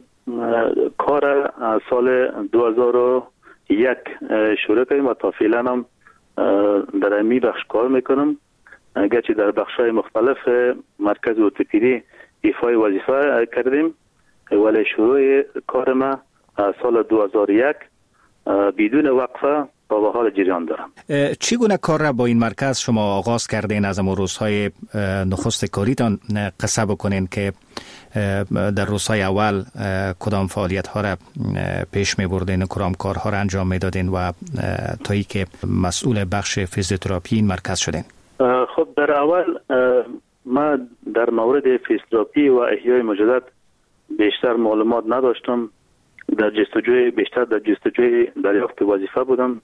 Speaker 8: کار از سال 2001 شروع کردیم و تا فعلا هم در امی بخش کار میکنم. گرچه در بخش‌های مختلف مرکز ارتوپدی ایفای وظیفه کردیم ولی شروع کار ما از سال 2001 بدون وقفه تا به حال جریان دارم. چگونه کار را با این مرکز شما آغاز کردین؟ از امروز روزهای نخست کاریتان قصه بکنین که در روزهای اول کدام فعالیت ها را پیش می بردین، کدام کارها را انجام می دادین و تا ای که مسئول بخش فیزیوتراپی این مرکز شدین؟ خب در اول ما در مورد فیزیوتراپی و احیای مجدد بیشتر معلومات نداشتم. بیشتر در جستجوی دریافت وظیفه بودم.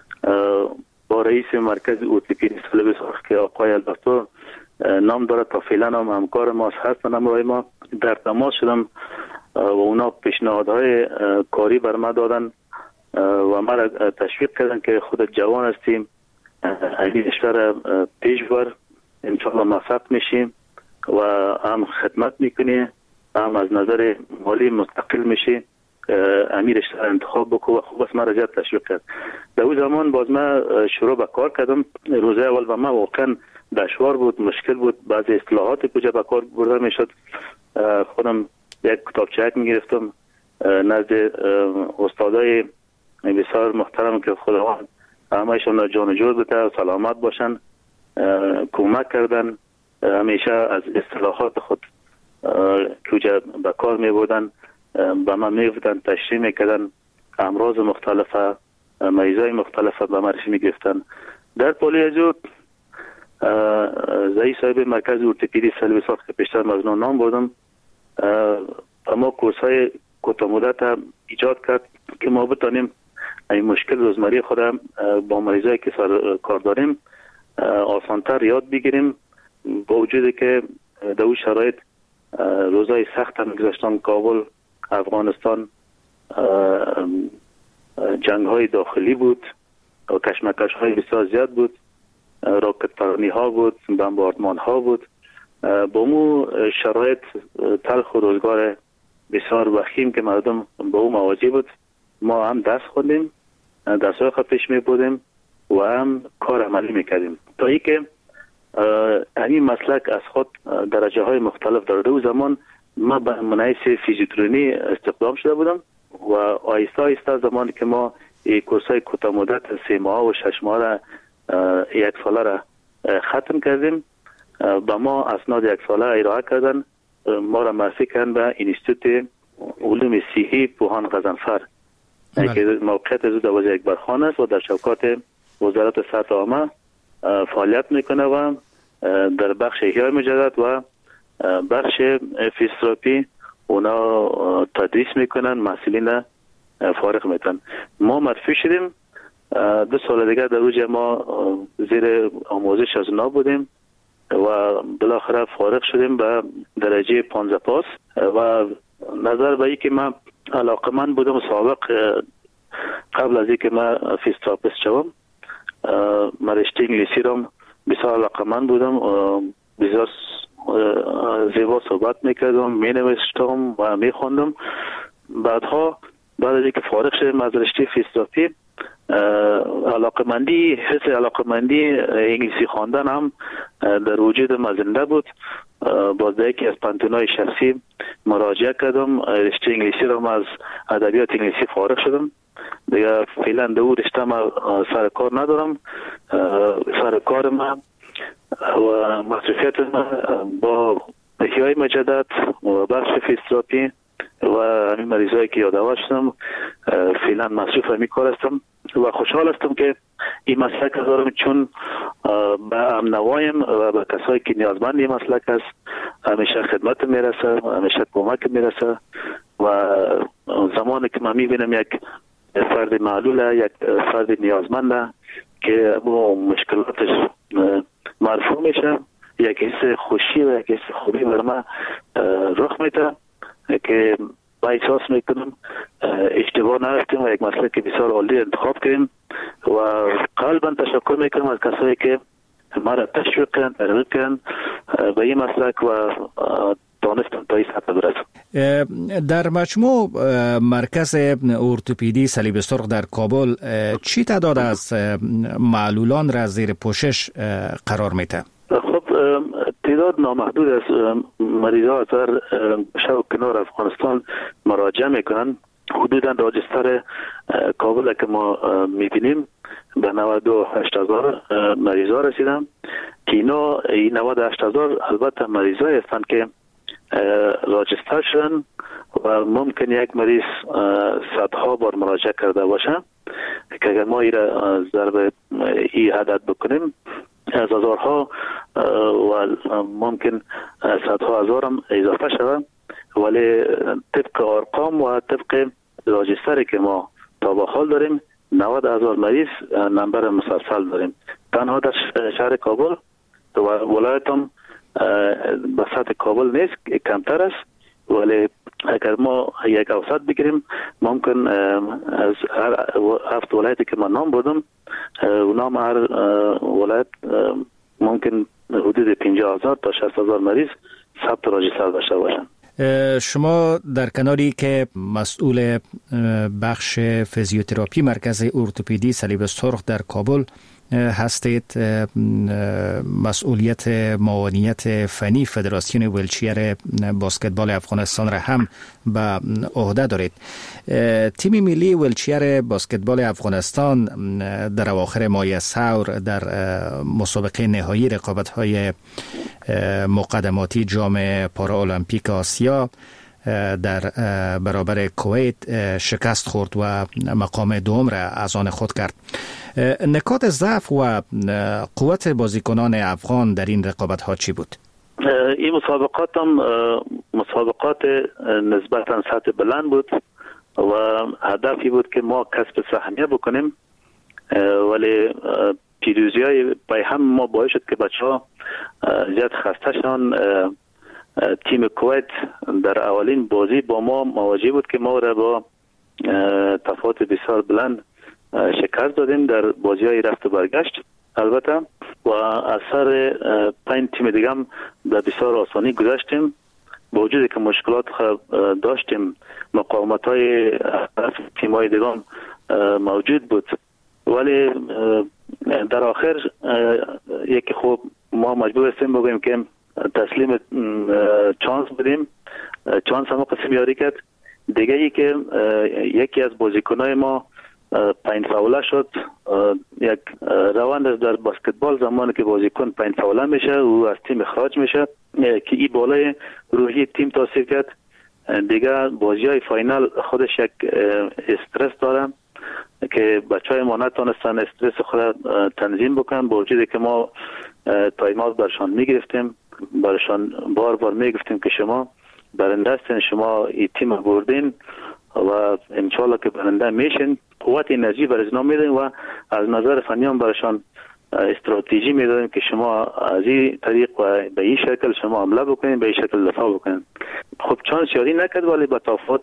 Speaker 8: با رئیس مرکز ارتوپدی صلیب سرخ که آقای البرتو نام داره تا فعلا هم همکار ما هستن، همراه ما در تماس شدم
Speaker 9: و اونا پیشنهادهای کاری بر ما دادن و ما را تشویق کردن که خودت جوان هستیم، این رشته را پیش بر، انشاءالله موفق میشیم و هم خدمت میکنی، هم از نظر مالی مستقل میشی، امیر رشته را انتخاب بکو و خوب است. ما را زیاد تشویق کرد. در اون زمان باز ما شروع به کار کردم. روزه اول و ما واقعا دشوار بود، مشکل بود، بعضی اصطلاحات کجا به کار برده میشد. خودم یک کتابچه میگرفتم نزد استادای بسیار محترم که خداوند همهشون جان جور بده و سلامت باشن، کمک کردن. همیشه از اصطلاحات خود کجا به کار می بردن به من می بودن، تشریح میکردن، امراض مختلفه، مریضای مختلفه به من می گرفتن. در پولیوزو زایی صاحب مرکز ارتوپدی صلیب سرخ که پیشتر مزنون نام بردم، اما کورس های کوتاه مدت ایجاد کرد که ما بتانیم این مشکل روزمره خود با مریضایی که سر کار داریم آسانتر یاد بگیریم، با وجودی که در اون شرایط روزای سخت هم گذاشتن. کابل، افغانستان، جنگ های داخلی بود و کشمکش های بسیار زیاد بود، راکت پرانی ها بود، بمباردمان ها بود. با مو شرایط تلخ و روزگار بسیار وخیم که مردم با او مواجه بود، ما هم درس خوندیم، درس های خود پیش می بودیم و هم کار عملی می کردیم تا ای که همین مسلک از خود درجه های مختلف دارده. و زمان ما به منحیث فیزیوترونی استخدام شده بودم و آیسته آیسته زمانی که ما کورس های کوتاه مدت 3 ماه و 6 ماه را 1 ساله را ختم کردیم. با ما اسناد 1 ساله ارائه کردن، ما را معرفی کردن به انستیتوت علوم صحی پوهان غضنفر که موقعیت از دوازه یک برخان است و در شوکات وزارت صحت عامه فعالیت میکنه و در بخش احیای مجدد و بخش فیزیوتراپی اونا تدریس میکنن، محصلین فارغ میتن. ما معرفی شدیم 2 سال دیگه در اوج ما زیر آموزش از اونا بودیم و بالاخره فارغ شدیم به درجه 15 پاس و نظر به این که من علاقمند بودم سابق قبل از اینکه من فیزیوتراپیست شوم من رشته انگلیسی را بسیار علاقمند بودم، بسیار زیبا صحبت میکردم، مینوشتم و میخوندم. بعد از اینکه فارغ شدم از رشته فیزیوتراپی حس علاقمندی انگلیسی خواندن هم در وجود ما زنده بود. باز در یکی از پانتونای شخصی مراجعه کردم، رشته انگلیسی را از ادبیات انگلیسی فارغ شدم. دیگه فعلا در اون رشته ما سر کار ندارم. سر کار ما و مصروفیت ما با احیای مجدد و بخش فیزیوتراپی و همین مریضایی که یادآور شدم فعلا مصروف همین کار هستم و خوشحال هستم که این مسلک دارم، چون به امنوایم و به کسایی که نیازمند این مسلک است همیشه خدمت میرسه، همیشه کمک میرسه و زمانی که من میبینم یک فرد معلوله، یک فرد نیازمنده که با مشکلاتش مرفوع میشه، یک حس خوشی و یک حس خوبی بر من رخ میده که با احساس میکنم اشتباه نرفتیم و یک مسلک بسیار عالی انتخاب کردیم و قلبا تشکر میکنم از کسایی که ما را تشویق کردن، ترغیب کردن به این مسلک و دانستم تا این سطح برسم.
Speaker 8: در مجموع مرکز ارتوپدی صلیب سرخ در کابل چی تعداد از معلولان را زیر پوشش قرار میده؟
Speaker 9: خب تعداد نامحدود از مریضا از هر شب کنار افغانستان مراجعه میکنن. حدودا راجستر کابل که ما میبینیم به 98,000 مریضا رسیدن که اینا 98,000 البته مریضای هستند که راجستر شدن و ممکن یک مریض صدها بار مراجعه کرده باشه که اگر ما ایره ضرب ای عدد بکنیم از هزارها و ممکن صدها هزار هم اضافه شود، ولی طبق ارقام و طبق راجستری که ما تا به حال داریم 90,000 مریض نمبر مسلسل داریم. تنها در شهر کابل و ولایت هم به سطح کابل نیست، کمتر است، ولی اگر ما یک اوسط بگیریم ممکن از هر 7 ولایتی که من نام بردم و نام هر ولایت ممکن حدود 50,000 تا 60,000 مریض ثبت راجستر داشته باشند.
Speaker 8: شما در کناری که مسئول بخش فیزیوتراپی مرکز ارتوپدی صلیب سرخ در کابل هستید، مسئولیت معاونیت فنی فدراسیون ویلچیر باسکتبال افغانستان را هم به عهده دارید. تیم ملی ویلچیر باسکتبال افغانستان در اواخر ماه ثور در مسابقه نهایی رقابت‌های مقدماتی جام پارالمپیک آسیا در برابر کویت شکست خورد و مقام دوم را از آن خود کرد. نکات ضعف و قوت بازیکنان افغان در این رقابت ها چی بود؟
Speaker 9: این مسابقات هم مسابقات نسبتا سطح بلند بود و هدفی بود که ما کسب سهمیه بکنیم، ولی پیروزی های پای هم ما باعث شد که بچه ها زیاد خسته شدن. تیم کویت در اولین بازی با ما مواجه بود که ما را با تفاوت بسیار بلند شکست دادیم در بازی های رفت و برگشت البته، و از سر 5 تیم دیگه هم در بسیار آسانی گذشتیم. با وجودی که مشکلات داشتیم، مقاومت های تیم های دیگه موجود بود، ولی در آخر یکی خوب ما مجبور هستیم بگوییم که تسلیم چانس بدیم. چانس هم قسم یاری کرد. دیگه ای که یکی از بازیکنای ما 5 فاوله شد. یک روند در بسکتبال زمانی که بازیکن 5 فاوله میشه و از تیم اخراج میشه که این بالای روحی تیم تاثیر کرد. دیگه بازی های فاینال خودش یک استرس داره که بچهای ما نتونستن استرس خود تنظیم بکنن، با وجودی که ما تایم اوت برشان میگرفتیم، برشان بار بار میگفتیم که شما برنده هستین، شما این تیم بردین و انشالله که برنده میشین. قوت انرژی بر ازنا میدین و از نظر فنی هم برشان استراتژی میدادیم که شما از این طریق و به این شکل شما حمله بکنین، به این شکل دفاع بکنین. خب چانس یاری نکرد، ولی با تفاوت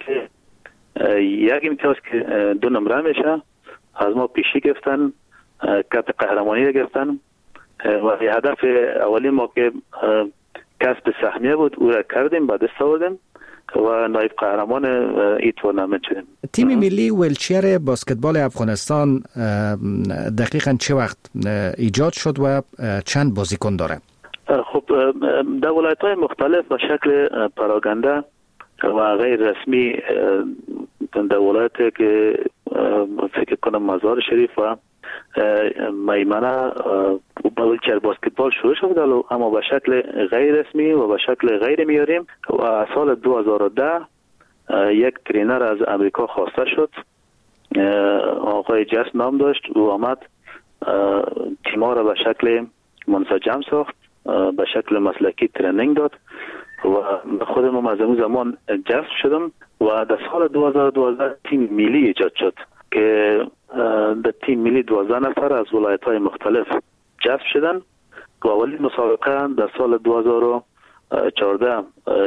Speaker 9: یک امتیاز که 2 نمره میشه از ما پیشی گرفتن، کت قهرمانی گرفتن و هدف اولی ما که کسب سهمیه بود او را کردیم، به دست آوردیم و نایب قهرمان این تورنمنت شدیم.
Speaker 8: تیم ملی ویلچیر باسکتبال افغانستان دقیقاً چه وقت ایجاد شد و چند بازیکن داره؟
Speaker 9: خب در ولایت‌های مختلف به شکل پراگنده و غیر رسمی در ولایتی که فکر کنم مزار شریف و میمنه ویلچیر باسکتبال شروع شد، اما به شکل غیر رسمی و به شکل غیر معیاری. و سال 2010 یک ترینر از امریکا خواسته شد، آقای جس نام داشت، و آمد تیم‌ها را به شکل منسجم ساخت، به شکل مسلکی ترینینگ داد و خودم از اون زمان جذب شدم و در سال 2012 تیم ملی ایجاد شد که در تیم ملی 12 نفر از ولایت‌های مختلف جذب شدن و اولین مسابقه در سال 2014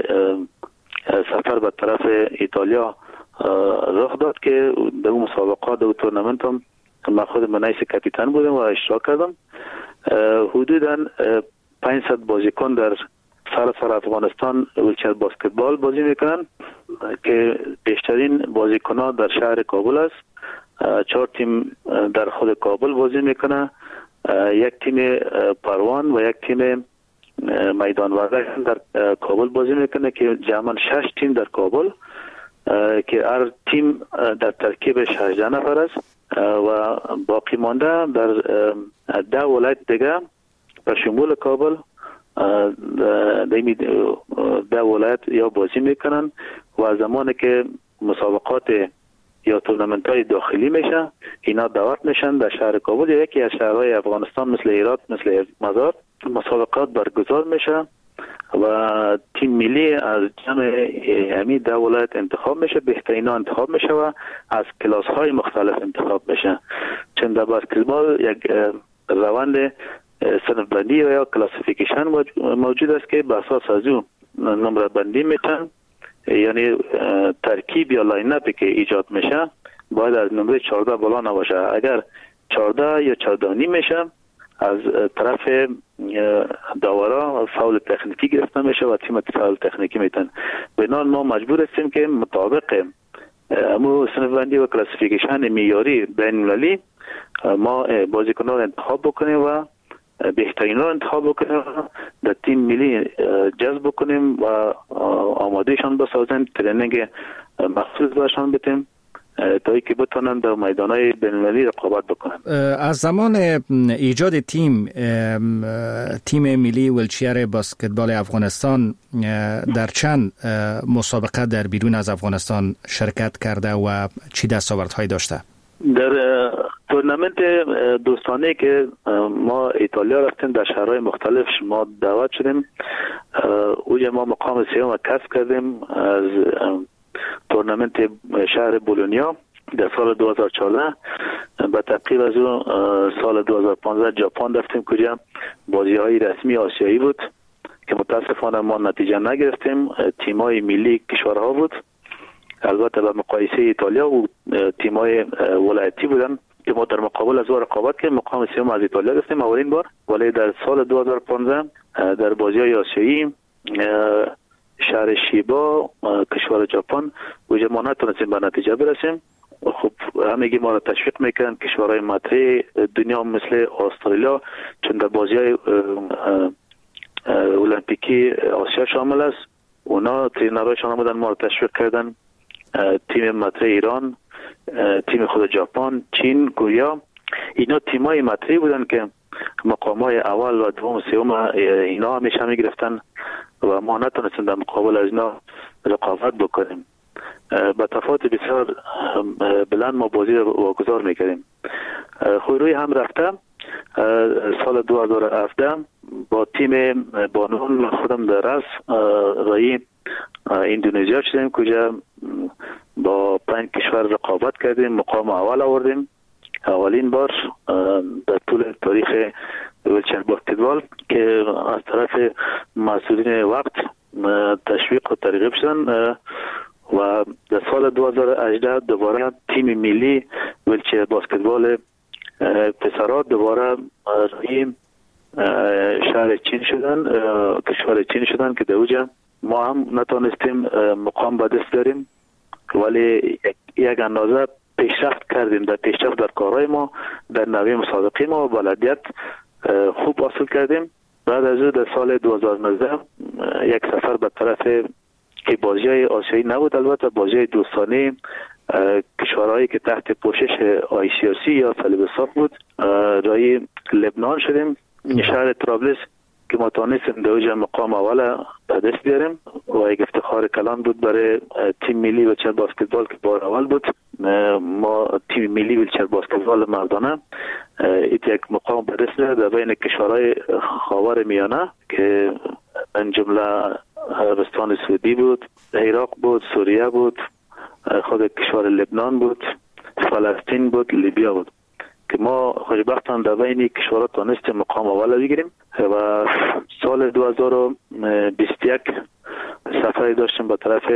Speaker 9: سفر به طرف ایتالیا رخ داد که در اون مسابقات در تورنمنت هم من خود منیس کاپیتان بودم و اشتراک کردم. حدوداً 500 بازیکن در سراسر افغانستان ویلچیر باسکتبال بازی میکنن که بیشترین بازیکن‌ها در شهر کابل است. 4 تیم در خود کابل بازی میکنه، یک تیم پروان و یک تیم میدان وردک در کابل بازی میکنه که جمعاً 6 تیم در کابل که هر تیم در ترکیبش 18 نفر است و باقی مانده در 10 ولایت دیگه به شمول کابل در ولایت یا بازی میکنن و زمانی که مسابقات یا تورنمنت های داخلی میشه اینا دعوت میشن در شهر کابل یا یکی از شهرهای افغانستان مثل هرات، مثل مزار، مسابقات برگزار میشه و تیم ملی از جمع همین 10 ولایت انتخاب میشه، بهترین ها انتخاب میشه و از کلاس های مختلف انتخاب میشه. چون در بسکتبال یک روند صنف بندی یا کلاسیفیکیشن موجود است که به اساس از اون نمره بندی میشن یعنی ترکیب یا لاین اپی که ایجاد میشه باید از نمره 14 بالا نباشه. اگر 14 یا 14 نیم میشه از طرف داورا فاول تکنیکی گرفته میشه و تیم فاول تکنیکی میتن. بنابراین ما مجبور هستیم که مطابق امو صنف‌بندی و کلاسیفیکیشن معیاری بین‌المللی ما بازیکنان انتخاب بکنیم و بهترین را انتخاب بکنیم در تیم ملی جذب بکنیم و آمادهشان بسازیم، ترینینگ مخصوص برشان بدیم تا اینکه بتونن در میدانهای بین‌المللی رقابت بکنن.
Speaker 8: از زمان ایجاد تیم ملی ویلچیر بسکتبال افغانستان در چند مسابقه در بیرون از افغانستان شرکت کرده و چی دستاوردهایی داشته؟
Speaker 9: در تورنمنت دوستانه که ما ایتالیا رفتیم، در شهرهای مختلف ما دعوت شدیم. اوجا ما مقام سوم کسب کردیم از تورنمنت شهر بولونیا در سال 2014. به تعقیب از اون سال 2015 ژاپن رفتیم کجا بازی‌های رسمی آسیایی بود که متاسفانه ما نتیجه نگرفتیم. تیم‌های ملی کشورها بود، البته به مقایسه ایتالیا و تیم‌های ولایتی بودن که ما در مقابل از رقابت که مقام سوم از ایتالیا گرفتیم اولین بار. ولی در سال 2015 در بازی‌های آسیایی شهر شیبا کشور ژاپن وجه ما نتونستیم به نتیجه برسیم. خب همگی ما را تشویق میکنن کشورهای مطرح دنیا مثل استرالیا، چون در بازی‌های المپیکی آسیا شامل است. اونا ترینرهایشان آمدن ما را تشویق کردن. تیم مطرح ایران، تیم خود ژاپن، چین، کره، اینا تیمای مطرحی بودن که مقامای اول و دوم و سوم اینا همیشه میگرفتن و ما نتونستیم در مقابل از اینا رقابت بکنیم. با تفاوت بسیار بلند ما بازی رو واگذار میکردیم. روی هم رفته سال 2017 با تیم بانون خودم در رأس رای اندونزیا شدیم کجا با 5 کشور رقابت کردیم، مقام اول آوردیم. اولین بار در طول تاریخ ویلچر بسکتبال که از طرف مسئولین وقت تشویق و ترغیب شدن و در سال 2018 دوباره تیم ملی ویلچر بسکتبال پسرها دوباره رای شهر چین شدن، کشور چین شدن که در اوجا ما هم نتونستیم مقام به دست داریم ولی یک اندازه پیشرفت کردیم در پیشرفت در کارهای ما، در نوع مسابقه ما بلدیت خوب حاصل کردیم. بعد از در سال 2019 یک سفر به طرف که بازی‌های آسیایی نبود، البته بازی‌های دوستانه کشورهایی که تحت پوشش ICRC یا صلیب ساق بود رای لبنان شدیم، شهر طرابلس که ما توانستیم در اوج مقام اول به دست بیاریم و یک افتخار کلان بود برای تیم ملی ویلچر بسکتبال که بار اول بود. ما تیم ملی ویلچر بسکتبال مردانه یک مقام به دست بیاریم در بین کشورهای خاور میانه که من جمله عربستان سعودی بود، عراق بود، سوریه بود، خود کشور لبنان بود، فلسطین بود، لیبیا بود که ما خوشبختانه در بین کشورها تونستیم مقام اول بگیریم. و سال 2021 سفری داشتیم به طرف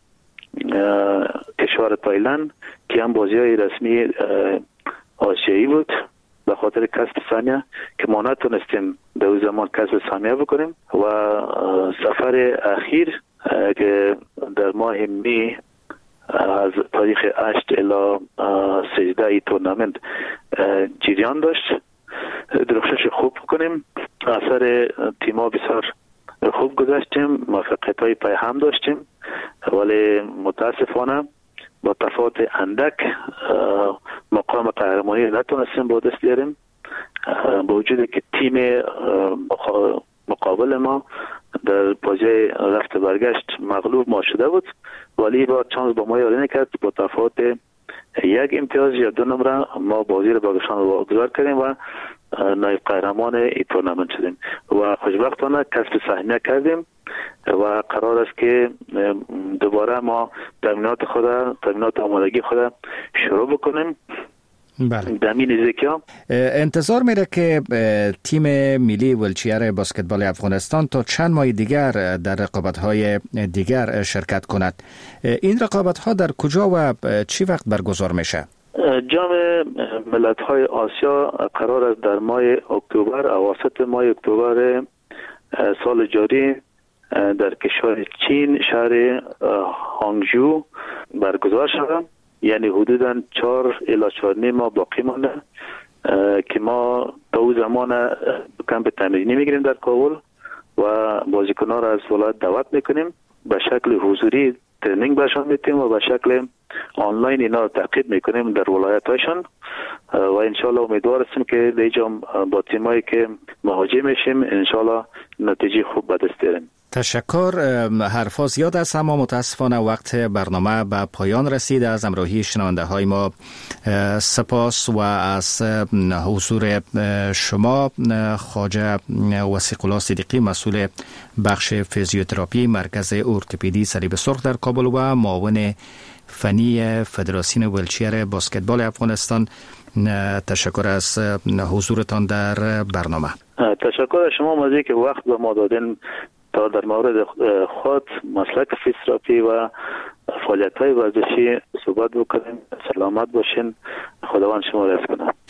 Speaker 9: کشور تایلند که هم بازی‌های رسمی آسیایی بود به خاطر کسب سهمیه که ما نتونستیم در اون زمان کسب سهمیه بکنیم. و سفر اخیر که در ماه می از تاریخ 8 الی 13 ای تورنمنت جریان داشت. درخشش خوب کنیم، اثر تیما بسیار خوب گذاشتیم، موفقیت های پای هم داشتیم ولی متاسفانه با تفاوت اندک مقام قهرمانی نتونستیم با دست بیاریم. با وجود که تیم مقابل ما در بازی رفت برگشت مغلوب ما شده بود ولی با چانس با ما یاری نکرد. با تفاوت یک امتیاز یا 2 نمره ما بازی رو با گشان واگذار کردیم و نایب قهرمان این تورنمنت شدیم و خوشبختانه کسب سهمیه کردیم و قرار است که دوباره ما تمرینات آمادگی خود شروع بکنیم
Speaker 8: بله.
Speaker 9: دمین زکیا
Speaker 8: انتظار میره که تیم ملی ویلچیر بسکتبال افغانستان تا چند ماه دیگر در رقابت‌های دیگر شرکت کند. این رقابت‌ها در کجا و چی وقت برگزار میشه؟
Speaker 9: جام ملت‌های آسیا قرار است در ماه اکتبر، اواسط ماه اکتبر سال جاری در کشور چین شهر هانگجو برگزار شود. یعنی حدوداً 4 الی 4.5 ماه باقی مانده که ما تا او زمان کمپ تمرینی میگیریم در کابل و بازیکن‌ها را از ولایت دعوت میکنیم، به شکل حضوری ترنینگ برشان میتیم و به شکل آنلاین اینا رو تعقیب میکنیم در ولایت هاشون و انشالله امیدوار هستیم که دیجا با تیمایی که مواجه میشیم انشالله نتیجه خوب به دست بیاریم.
Speaker 8: تشکر. حرفا زیاد است اما متاسفانه وقت برنامه به پایان رسید. از همراهی شنونده های ما سپاس و از حضور شما. خواجه وثیق الله صدیقی مسئول بخش فیزیوتراپی مرکز ارتوپدی صلیب سرخ در کابل و معاون فنی فدراسیون ویلچیر بسکتبال افغانستان، تشکر از حضورتان در برنامه.
Speaker 9: تشکر از شما مزید که وقت به ما دادین تا در مورد خود مسلک فیزیوتراپی و فعالیت‌های ورزشی صحبت بکنیم. سلامت باشین. خداوند شما را حفظ کنه.